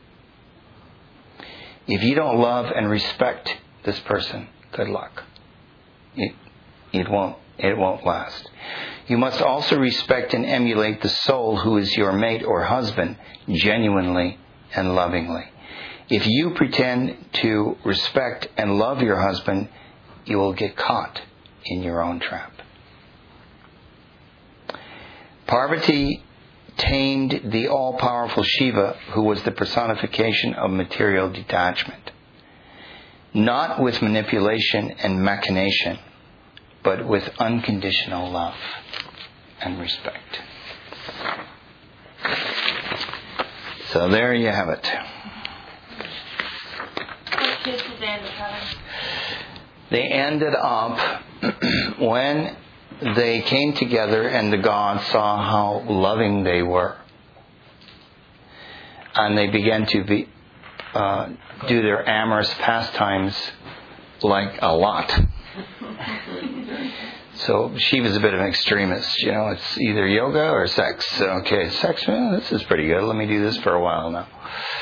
If you don't love and respect this person, good luck. It won't last. You must also respect and emulate the soul who is your mate or husband genuinely and lovingly. If you pretend to respect and love your husband, you will get caught in your own trap. Parvati tamed the all-powerful Shiva, who was the personification of material detachment, not with manipulation and machination, but with unconditional love and respect. So there you have it. What kids did they end up having? They ended up when they came together and the gods saw how loving they were, and they began to do their amorous pastimes like a lot. So she was a bit of an extremist. It's either yoga or sex. Okay, sex, this is pretty good. Let me do this for a while now.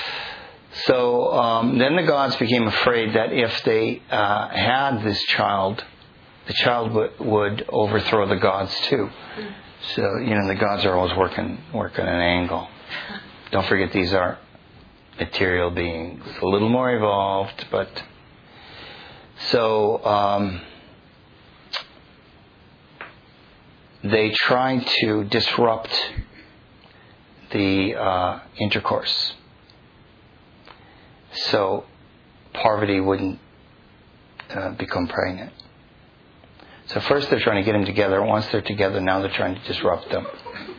So then the gods became afraid that if they had this child, the child would overthrow the gods too. So, the gods are always working an angle. Don't forget, these are material beings, a little more evolved, but so they tried to disrupt the intercourse, so Parvati wouldn't become pregnant. So first they're trying to get them together. Once they're together, now they're trying to disrupt them.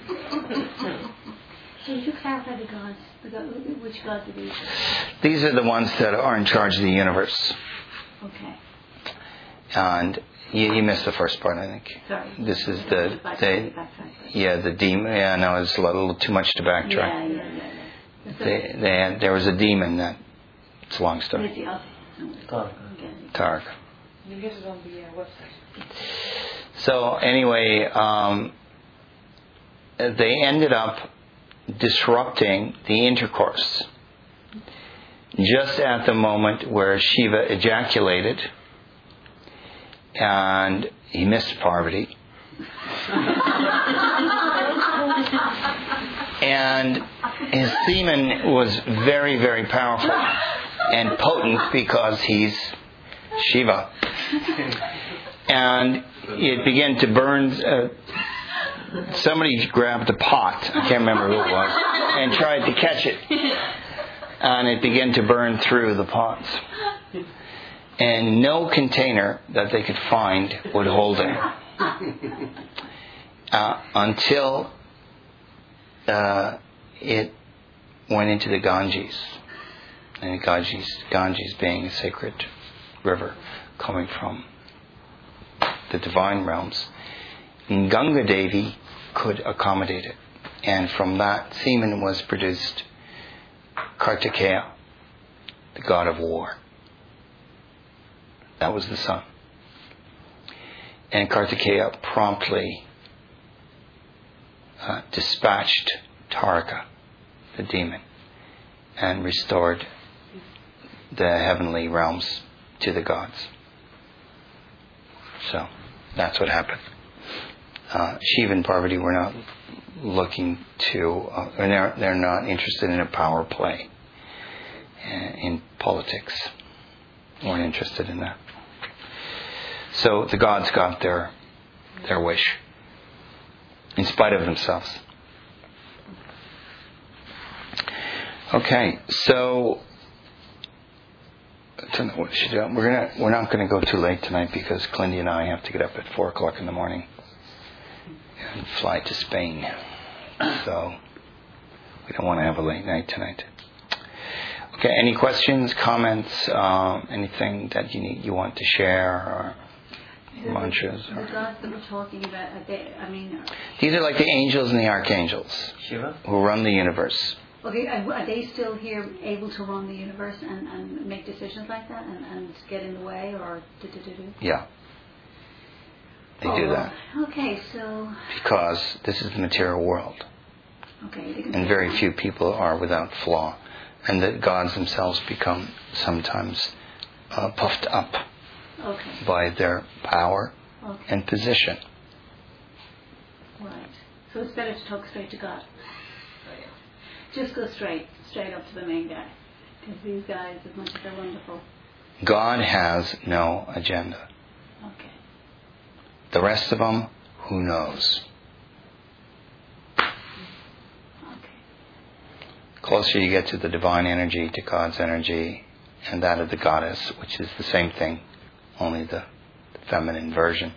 So you clarify the gods. Which gods are these? These are the ones that are in charge of the universe. Okay. And you missed the first part, I think. Sorry. This is the demon. Yeah, no, it's a little too much to backtrack. Yeah. There was a demon that. It's a long story. Targ. You get it on the website. So anyway, they ended up disrupting the intercourse just at the moment where Shiva ejaculated, and he missed Parvati. And his semen was very, very powerful and potent because he's Shiva. And it began to burn. Somebody grabbed a pot, I can't remember who it was, and tried to catch it. And it began to burn through the pots. And no container that they could find would hold it. Until it went into the Ganges. And the Ganges being a sacred river coming from the divine realms. And Ganga Devi could accommodate it. And from that semen was produced Kartikeya, the god of war. That was the sun. And Kartikeya promptly dispatched Taraka, the demon, and restored the heavenly realms to the gods. So that's what happened. Shiva and Parvati were not looking to, they're not interested in a power play in politics. Weren't interested in that. So the gods got their wish, in spite of themselves. Okay, so I don't know what we should do. We're not going to go too late tonight because Clindy and I have to get up at 4:00 in the morning and fly to Spain. So we don't want to have a late night tonight. Okay, any questions, comments, anything that you want to share, or mantras? The gods that we're talking about, these are like the angels and the archangels Shiva? who run the universe. Okay, are they still here able to run the universe and make decisions like that and get in the way or do? Yeah. They do that. Okay, so... Because this is the material world. Okay. And very few people are without flaw. And the gods themselves become sometimes puffed up by their power and position. Right. So it's better to talk straight to God. Just go straight up to the main guy. Because these guys, as much as they're wonderful. God has no agenda. Okay. The rest of them, who knows? Closer you get to the divine energy, to God's energy, and that of the goddess, which is the same thing, only the feminine version,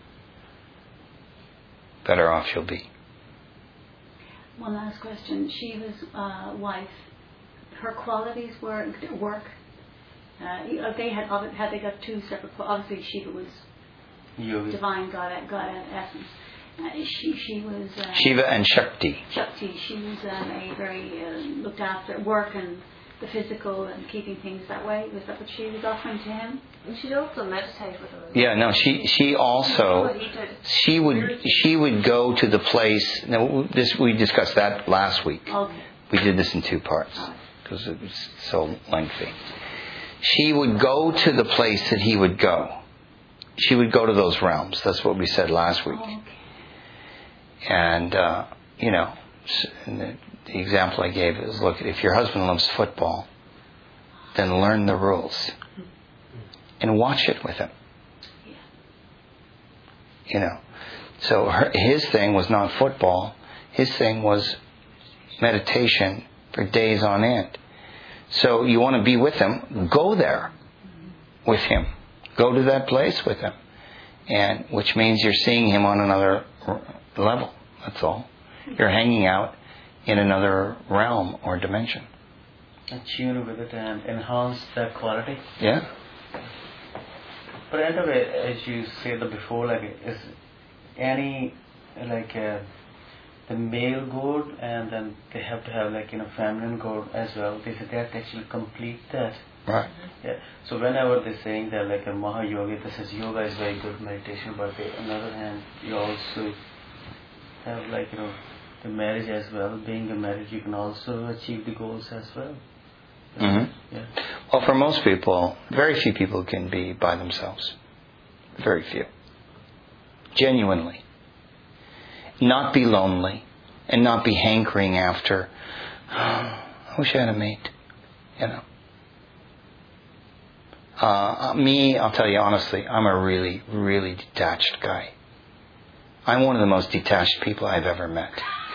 better off you'll be. One last question. Shiva's wife, her qualities were work. Had they got two separate? Obviously, Shiva was divine God essence. She was Shiva and Shakti. Shakti. She was a very looked after work and the physical and keeping things that way. Was that what she was offering to him? And she'd also meditate with him. Yeah, no. She also she would go to the place. Now we discussed that last week. Okay. We did this in 2 parts because it was so lengthy. She would go to the place that he would go. She would go to those realms. That's what we said last week. Okay. And, the example I gave is, look, if your husband loves football, then learn the rules. And watch it with him. So his thing was not football. His thing was meditation for days on end. So you want to be with him, go there with him. Go to that place with him. And which means you're seeing him on another level. That's all. You're hanging out in another realm or dimension. Attune with it and enhance that quality. Yeah. But anyway, as you said before, is any the male god, and then they have to have feminine god as well. They say that actually complete that. Right. Yeah. So whenever they're saying that a Mahayogi, this is yoga is very good meditation, but on the other hand, you also have the marriage as well. Being a marriage, you can also achieve the goals as well. Mm-hmm. Yeah. Well, for most people, very few people can be by themselves. Very few. Genuinely. Not be lonely and not be hankering after, I wish I had a mate. Me, I'll tell you honestly, I'm a really, really detached guy. I'm one of the most detached people I've ever met.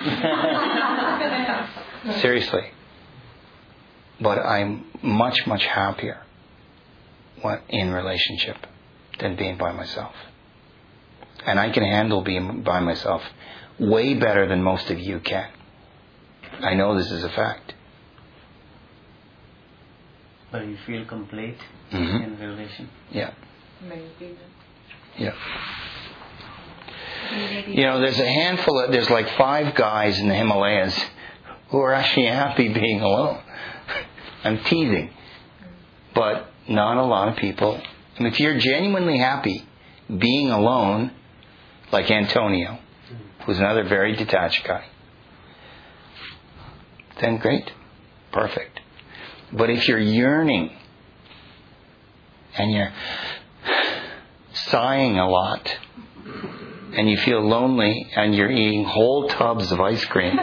Seriously. But I'm much, much happier in relationship than being by myself. And I can handle being by myself way better than most of you can. I know this is a fact. But you feel complete Mm-hmm. in the relation? Yeah. Maybe. Yeah. There's a handful there's 5 guys in the Himalayas who are actually happy being alone. I'm teasing. But not a lot of people. And if you're genuinely happy being alone, like Antonio, who's another very detached guy, then great. Perfect. But if you're yearning and you're sighing a lot and you feel lonely and you're eating whole tubs of ice cream,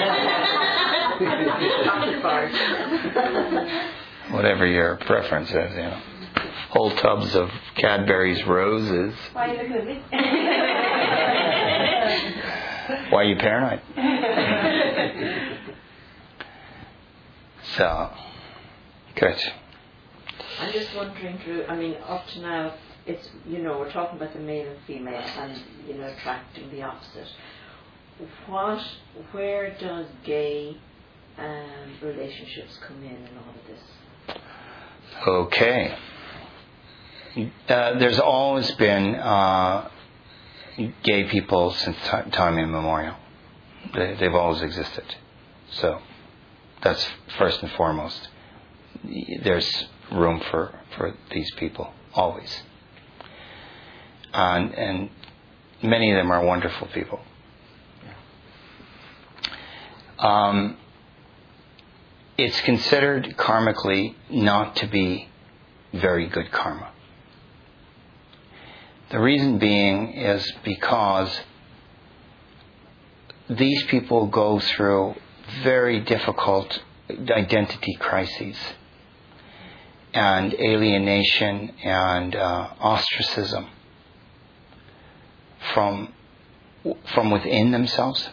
whatever your preference is, whole tubs of Cadbury's Roses. Why are you looking at me? Why are you paranoid? So, good. I'm just wondering, Drew, up to now, it's, we're talking about the male and female and, attracting the opposite. Where does gay relationships come in and all of this? Okay. There's always been gay people since time immemorial. They've always existed. So that's first and foremost. There's room for these people, always. And many of them are wonderful people. It's considered karmically not to be very good karma. The reason being is because these people go through very difficult identity crises and alienation and ostracism from within themselves,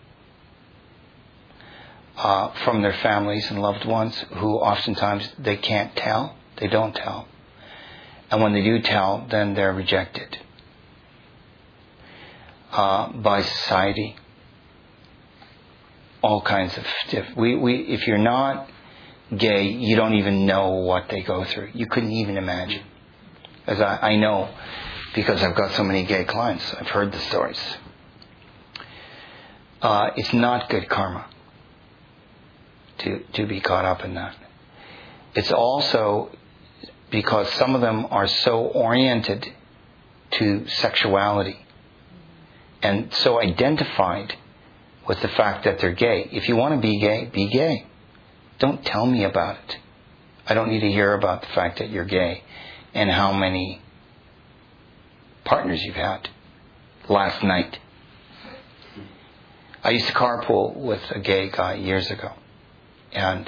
from their families and loved ones, who oftentimes they can't tell, they don't tell. And when they do tell, then they're rejected by society. All kinds of if you're not gay, you don't even know what they go through. You couldn't even imagine. As I know, because I've got so many gay clients, I've heard the stories. It's not good karma to be caught up in that. It's also because some of them are so oriented to sexuality and so identified with the fact that they're gay. If you want to be gay, be gay. Don't tell me about it. I don't need to hear about the fact that you're gay and how many partners you've had last night. I used to carpool with a gay guy years ago. And,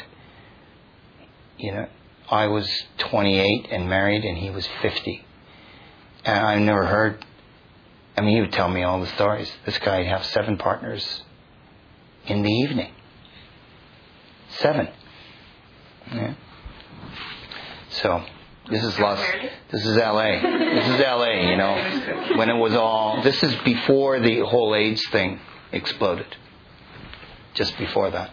I was 28 and married, and he was 50. And I never heard, he would tell me all the stories. This guy would have 7 partners in the evening. 7. Yeah. So, this is LA. This is LA, when it was all, this is before the whole AIDS thing exploded. Just before that.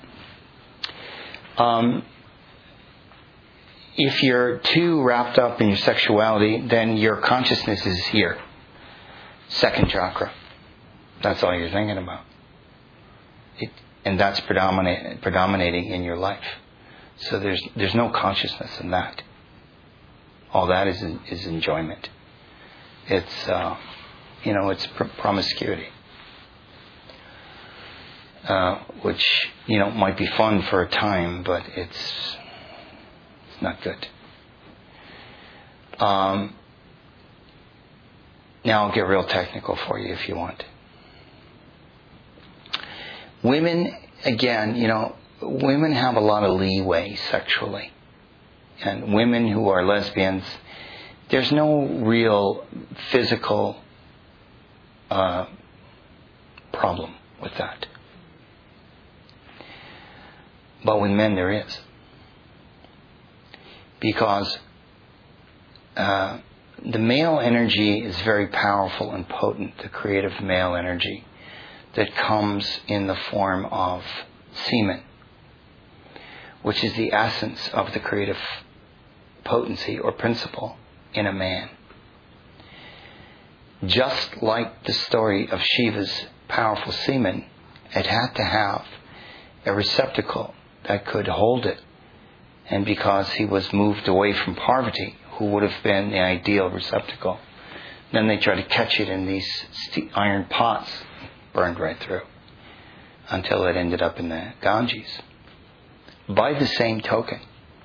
If you're too wrapped up in your sexuality, then your consciousness is here. Second chakra. That's all you're thinking about. And that's predominating in your life. So there's no consciousness in that. All that is enjoyment. It's it's promiscuity. Which might be fun for a time, but it's not good. Now I'll get real technical for you if you want. Women, again, women have a lot of leeway sexually. And women who are lesbians, there's no real physical problem with that. But with men there is. Because the male energy is very powerful and potent, the creative male energy that comes in the form of semen, which is the essence of the creative potency or principle in a man. Just like the story of Shiva's powerful semen, it had to have a receptacle that could hold it. And because he was moved away from Parvati, who would have been the ideal receptacle, then they tried to catch it in these iron pots, burned right through, until it ended up in the Ganges. By the same token,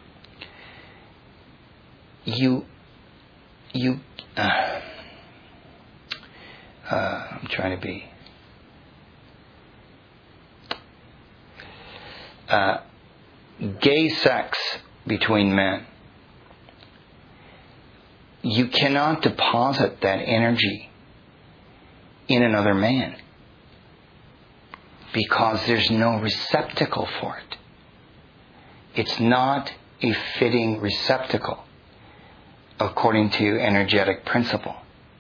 I'm trying to be gay sex between men, you cannot deposit that energy in another man because there's no receptacle for it. It's not a fitting receptacle according to energetic principle.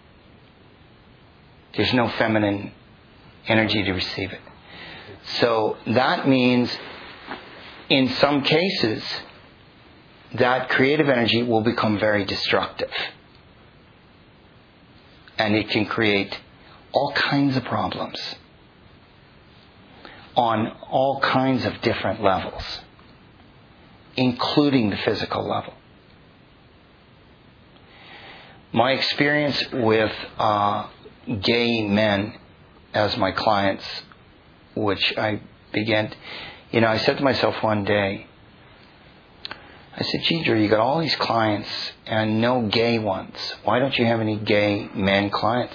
There's no feminine energy to receive it. So that means in some cases, that creative energy will become very destructive. And it can create all kinds of problems on all kinds of different levels, including the physical level. My experience with gay men as my clients, which I began, I said to myself one day, I said, Deidre, you got all these clients and no gay ones. Why don't you have any gay men clients?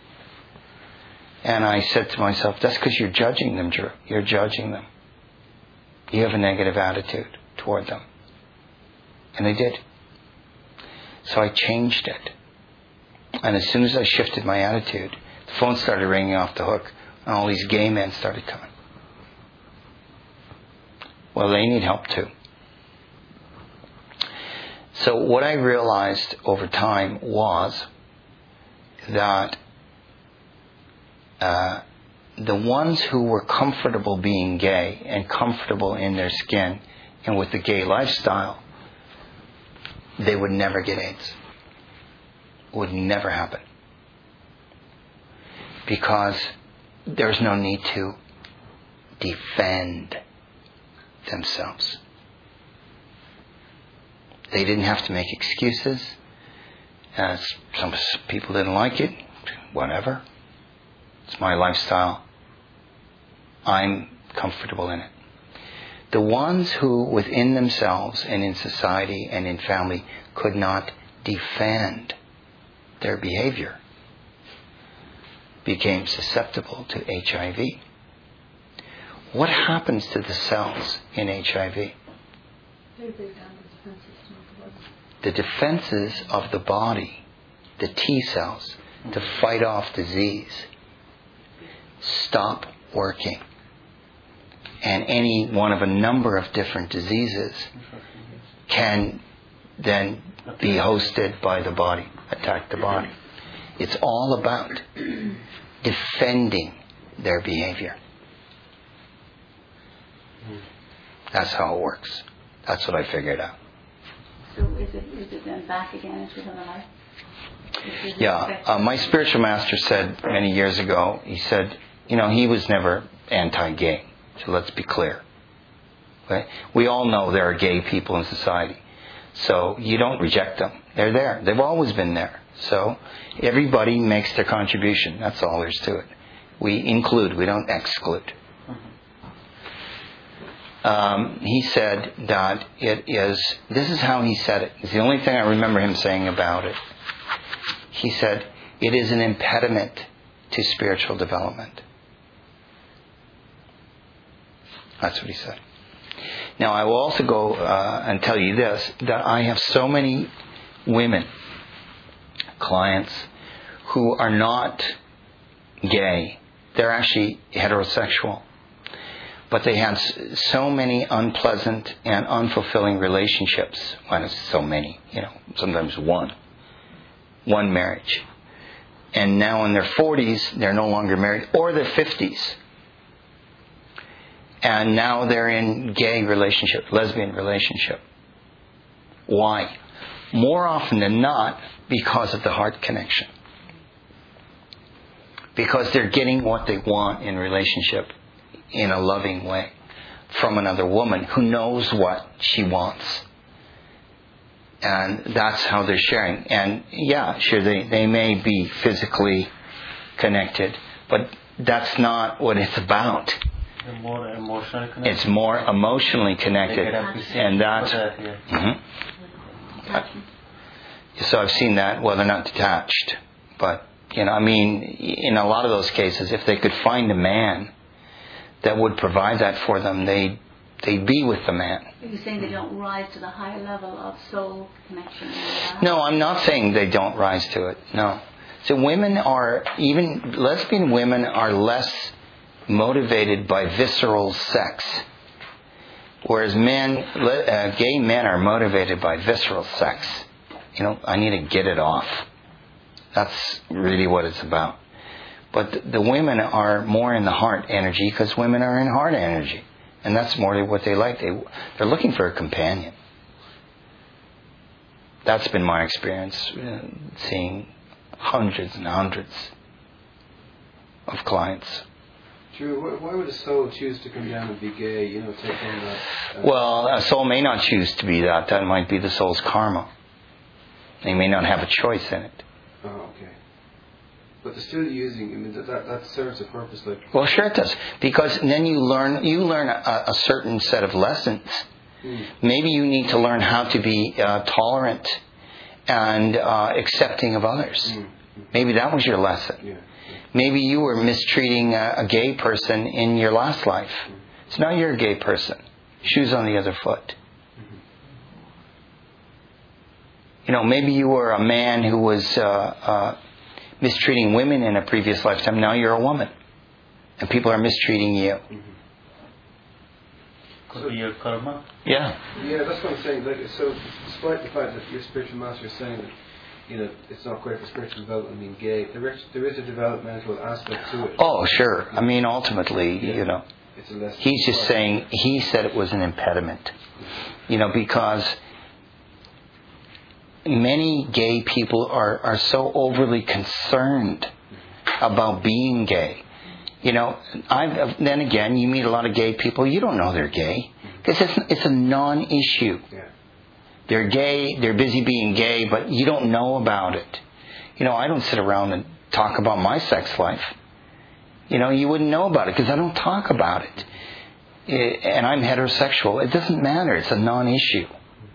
And I said to myself, that's because you're judging them, Drew. You're judging them. You have a negative attitude toward them. And I did. So I changed it. And as soon as I shifted my attitude, the phone started ringing off the hook, and all these gay men started coming. Well, they need help too. So what I realized over time was that the ones who were comfortable being gay and comfortable in their skin and with the gay lifestyle, they would never get AIDS. It would never happen. Because there's no need to defend themselves. They didn't have to make excuses. Some people didn't like it. Whatever. It's my lifestyle. I'm comfortable in it. The ones who within themselves and in society and in family could not defend their behavior became susceptible to HIV. What happens to the cells in HIV? The defenses of the body, the T cells, to fight off disease, stop working. And any one of a number of different diseases can then be hosted by the body, attack the body. It's all about defending their behavior. That's how it works. That's what I figured out. So is it then back again into the life? Yeah. My spiritual master said many years ago, he said, he was never anti-gay. So let's be clear. Okay? We all know there are gay people in society. So you don't reject them. They're there. They've always been there. So everybody makes their contribution. That's all there's to it. We include, we don't exclude. He said that this is how he said it. It's the only thing I remember him saying about it. He said, it is an impediment to spiritual development. That's what he said. Now, I will also go and tell you this, that I have so many women, clients, who are not gay. They're actually heterosexual. But they had so many unpleasant and unfulfilling relationships. Well, it's so many, sometimes one marriage. And now in their 40s, they're no longer married, or their 50s. And now they're in gay relationship, lesbian relationship. Why? More often than not, because of the heart connection. Because they're getting what they want in relationship in a loving way from another woman who knows what she wants. And that's how they're sharing. And yeah, sure, they may be physically connected, but that's not what it's about. More emotionally connected. It's more emotionally connected. And that's... So I've seen that. Well, they're not detached. But, in a lot of those cases, if they could find a man that would provide that for them, they'd be with the man. Are you saying they don't rise to the higher level of soul connection? No, I'm not saying they don't rise to it. No. So lesbian women are less motivated by visceral sex, whereas gay men are motivated by visceral sex. I need to get it off. That's really what it's about. But the women are more in the heart energy because women are in heart energy. And that's more what they like. They're looking for a companion. That's been my experience, seeing hundreds and hundreds of clients. Drew, why would a soul choose to come down and be gay, take on that? Well, a soul may not choose to be that. That might be the soul's karma. They may not have a choice in it. Oh, okay. But they're still using, that serves a purpose. Well, sure it does. Because then you learn a certain set of lessons. Maybe you need to learn how to be tolerant and accepting of others. Maybe that was your lesson. Yeah. Maybe you were mistreating a gay person in your last life. So now you're a gay person. Shoes on the other foot. Maybe you were a man who was mistreating women in a previous lifetime. Now you're a woman. And people are mistreating you. Could be your karma. Yeah. Yeah, that's what I'm saying. So, despite the fact that your spiritual master is saying that, it's not great for spiritual development being gay, there is a developmental aspect to it. Oh, sure. I mean, ultimately, it's a lesson. he's just saying, he said it was an impediment. Because many gay people are so overly concerned about being gay. Then again, you meet a lot of gay people, you don't know they're gay. Because it's a non-issue. Yeah. They're gay, they're busy being gay, but you don't know about it. I don't sit around and talk about my sex life. You wouldn't know about it because I don't talk about it. And I'm heterosexual. It doesn't matter. It's a non-issue.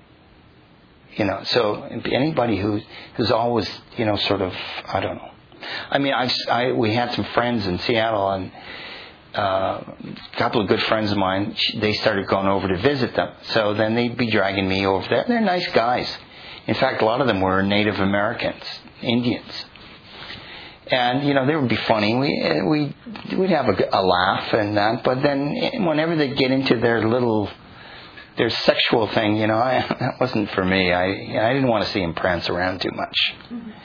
So anybody who's always, sort of, I don't know. I mean, we had some friends in Seattle, and a couple of good friends of mine, they started going over to visit them. So then they'd be dragging me over there. They're nice guys. In fact, a lot of them were Native Americans, Indians. And, they would be funny. We'd have a laugh and that. But then whenever they get into their sexual thing, that wasn't for me. I didn't want to see them prance around too much.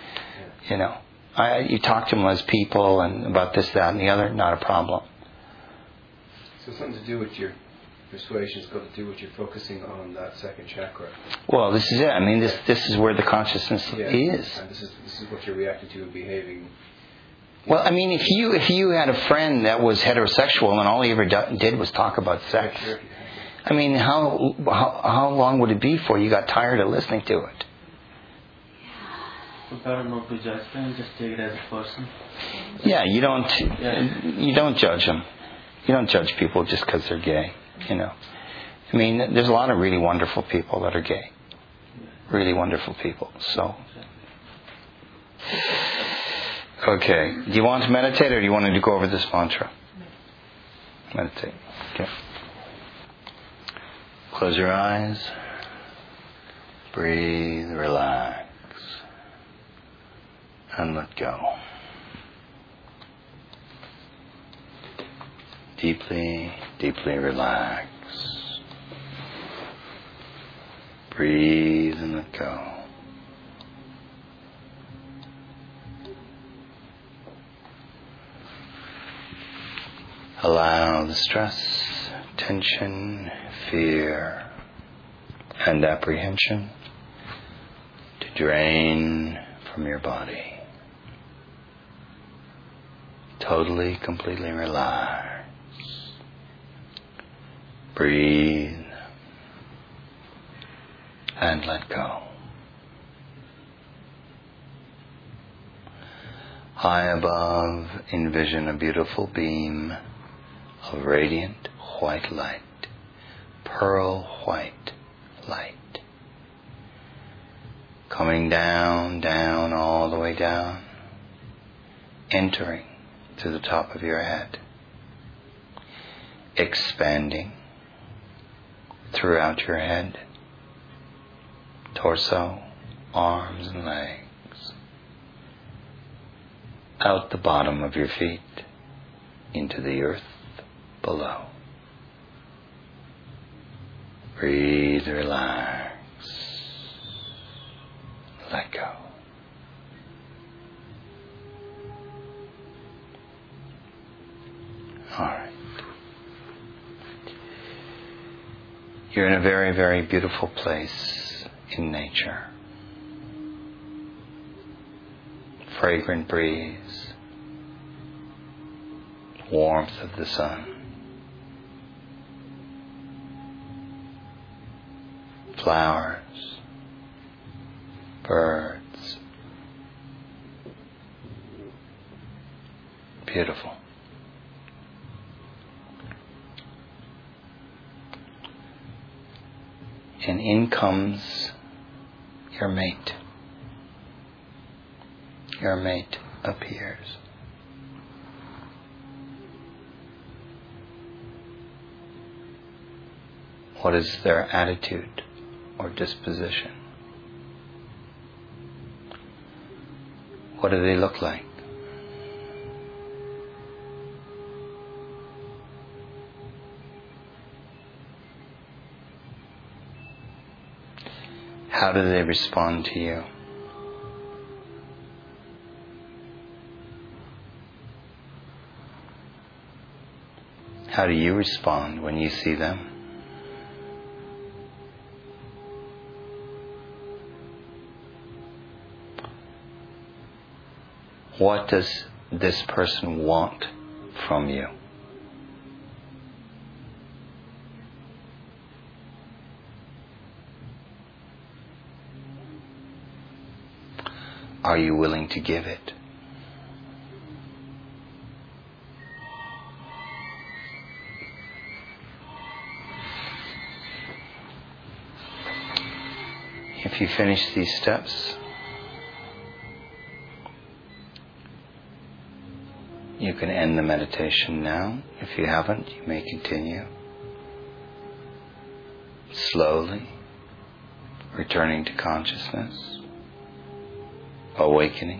You talk to them as people and about this, that, and the other, not a problem. So something to do with your persuasion has got to do with your focusing on that second chakra. Well, this is it. I mean, this is where the consciousness is. And this is what you're reacting to and behaving. Well, I mean, if you had a friend that was heterosexual and all he ever did was talk about sex, I mean, how long would it be before you got tired of listening to it? So better not to judge them, just take it as a person. Yeah, you don't judge them. You don't judge people just because they're gay. I mean, there's a lot of really wonderful people that are gay. Really wonderful people. So, okay. Do you want to meditate, or do you want to go over this mantra? Meditate. Okay. Close your eyes. Breathe. Relax. And let go. Deeply, deeply relax. Breathe and let go. Allow the stress, tension, fear, and apprehension to drain from your body. Totally, completely relax. Breathe and let go. High above, envision a beautiful beam of radiant white light, pearl white light, coming down, down, all the way down, entering to the top of your head, expanding throughout your head, torso, arms and legs, out the bottom of your feet, into the earth below. Breathe, relax, let go. All right. You're in a very, very beautiful place in nature. Fragrant breeze, warmth of the sun, flowers, birds. Beautiful. And in comes your mate. Your mate appears. What is their attitude or disposition? What do they look like? How do they respond to you? How do you respond when you see them? What does this person want from you? Are you willing to give it? If you finish these steps, you can end the meditation now. If you haven't, you may continue. Slowly, returning to consciousness, awakening,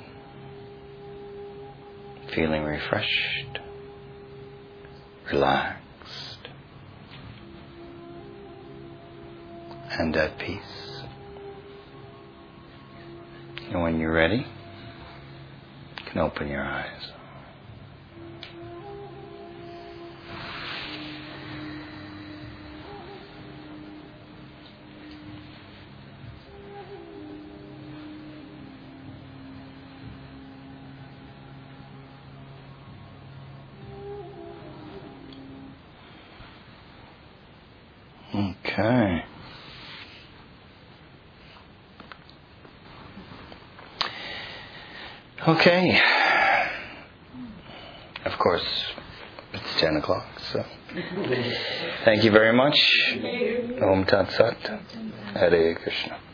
feeling refreshed, relaxed, and at peace. And when you're ready, you can open your eyes. Okay. Okay. Of course, it's 10 o'clock, so. Thank you very much. Om Tat Sat. Hare Krishna.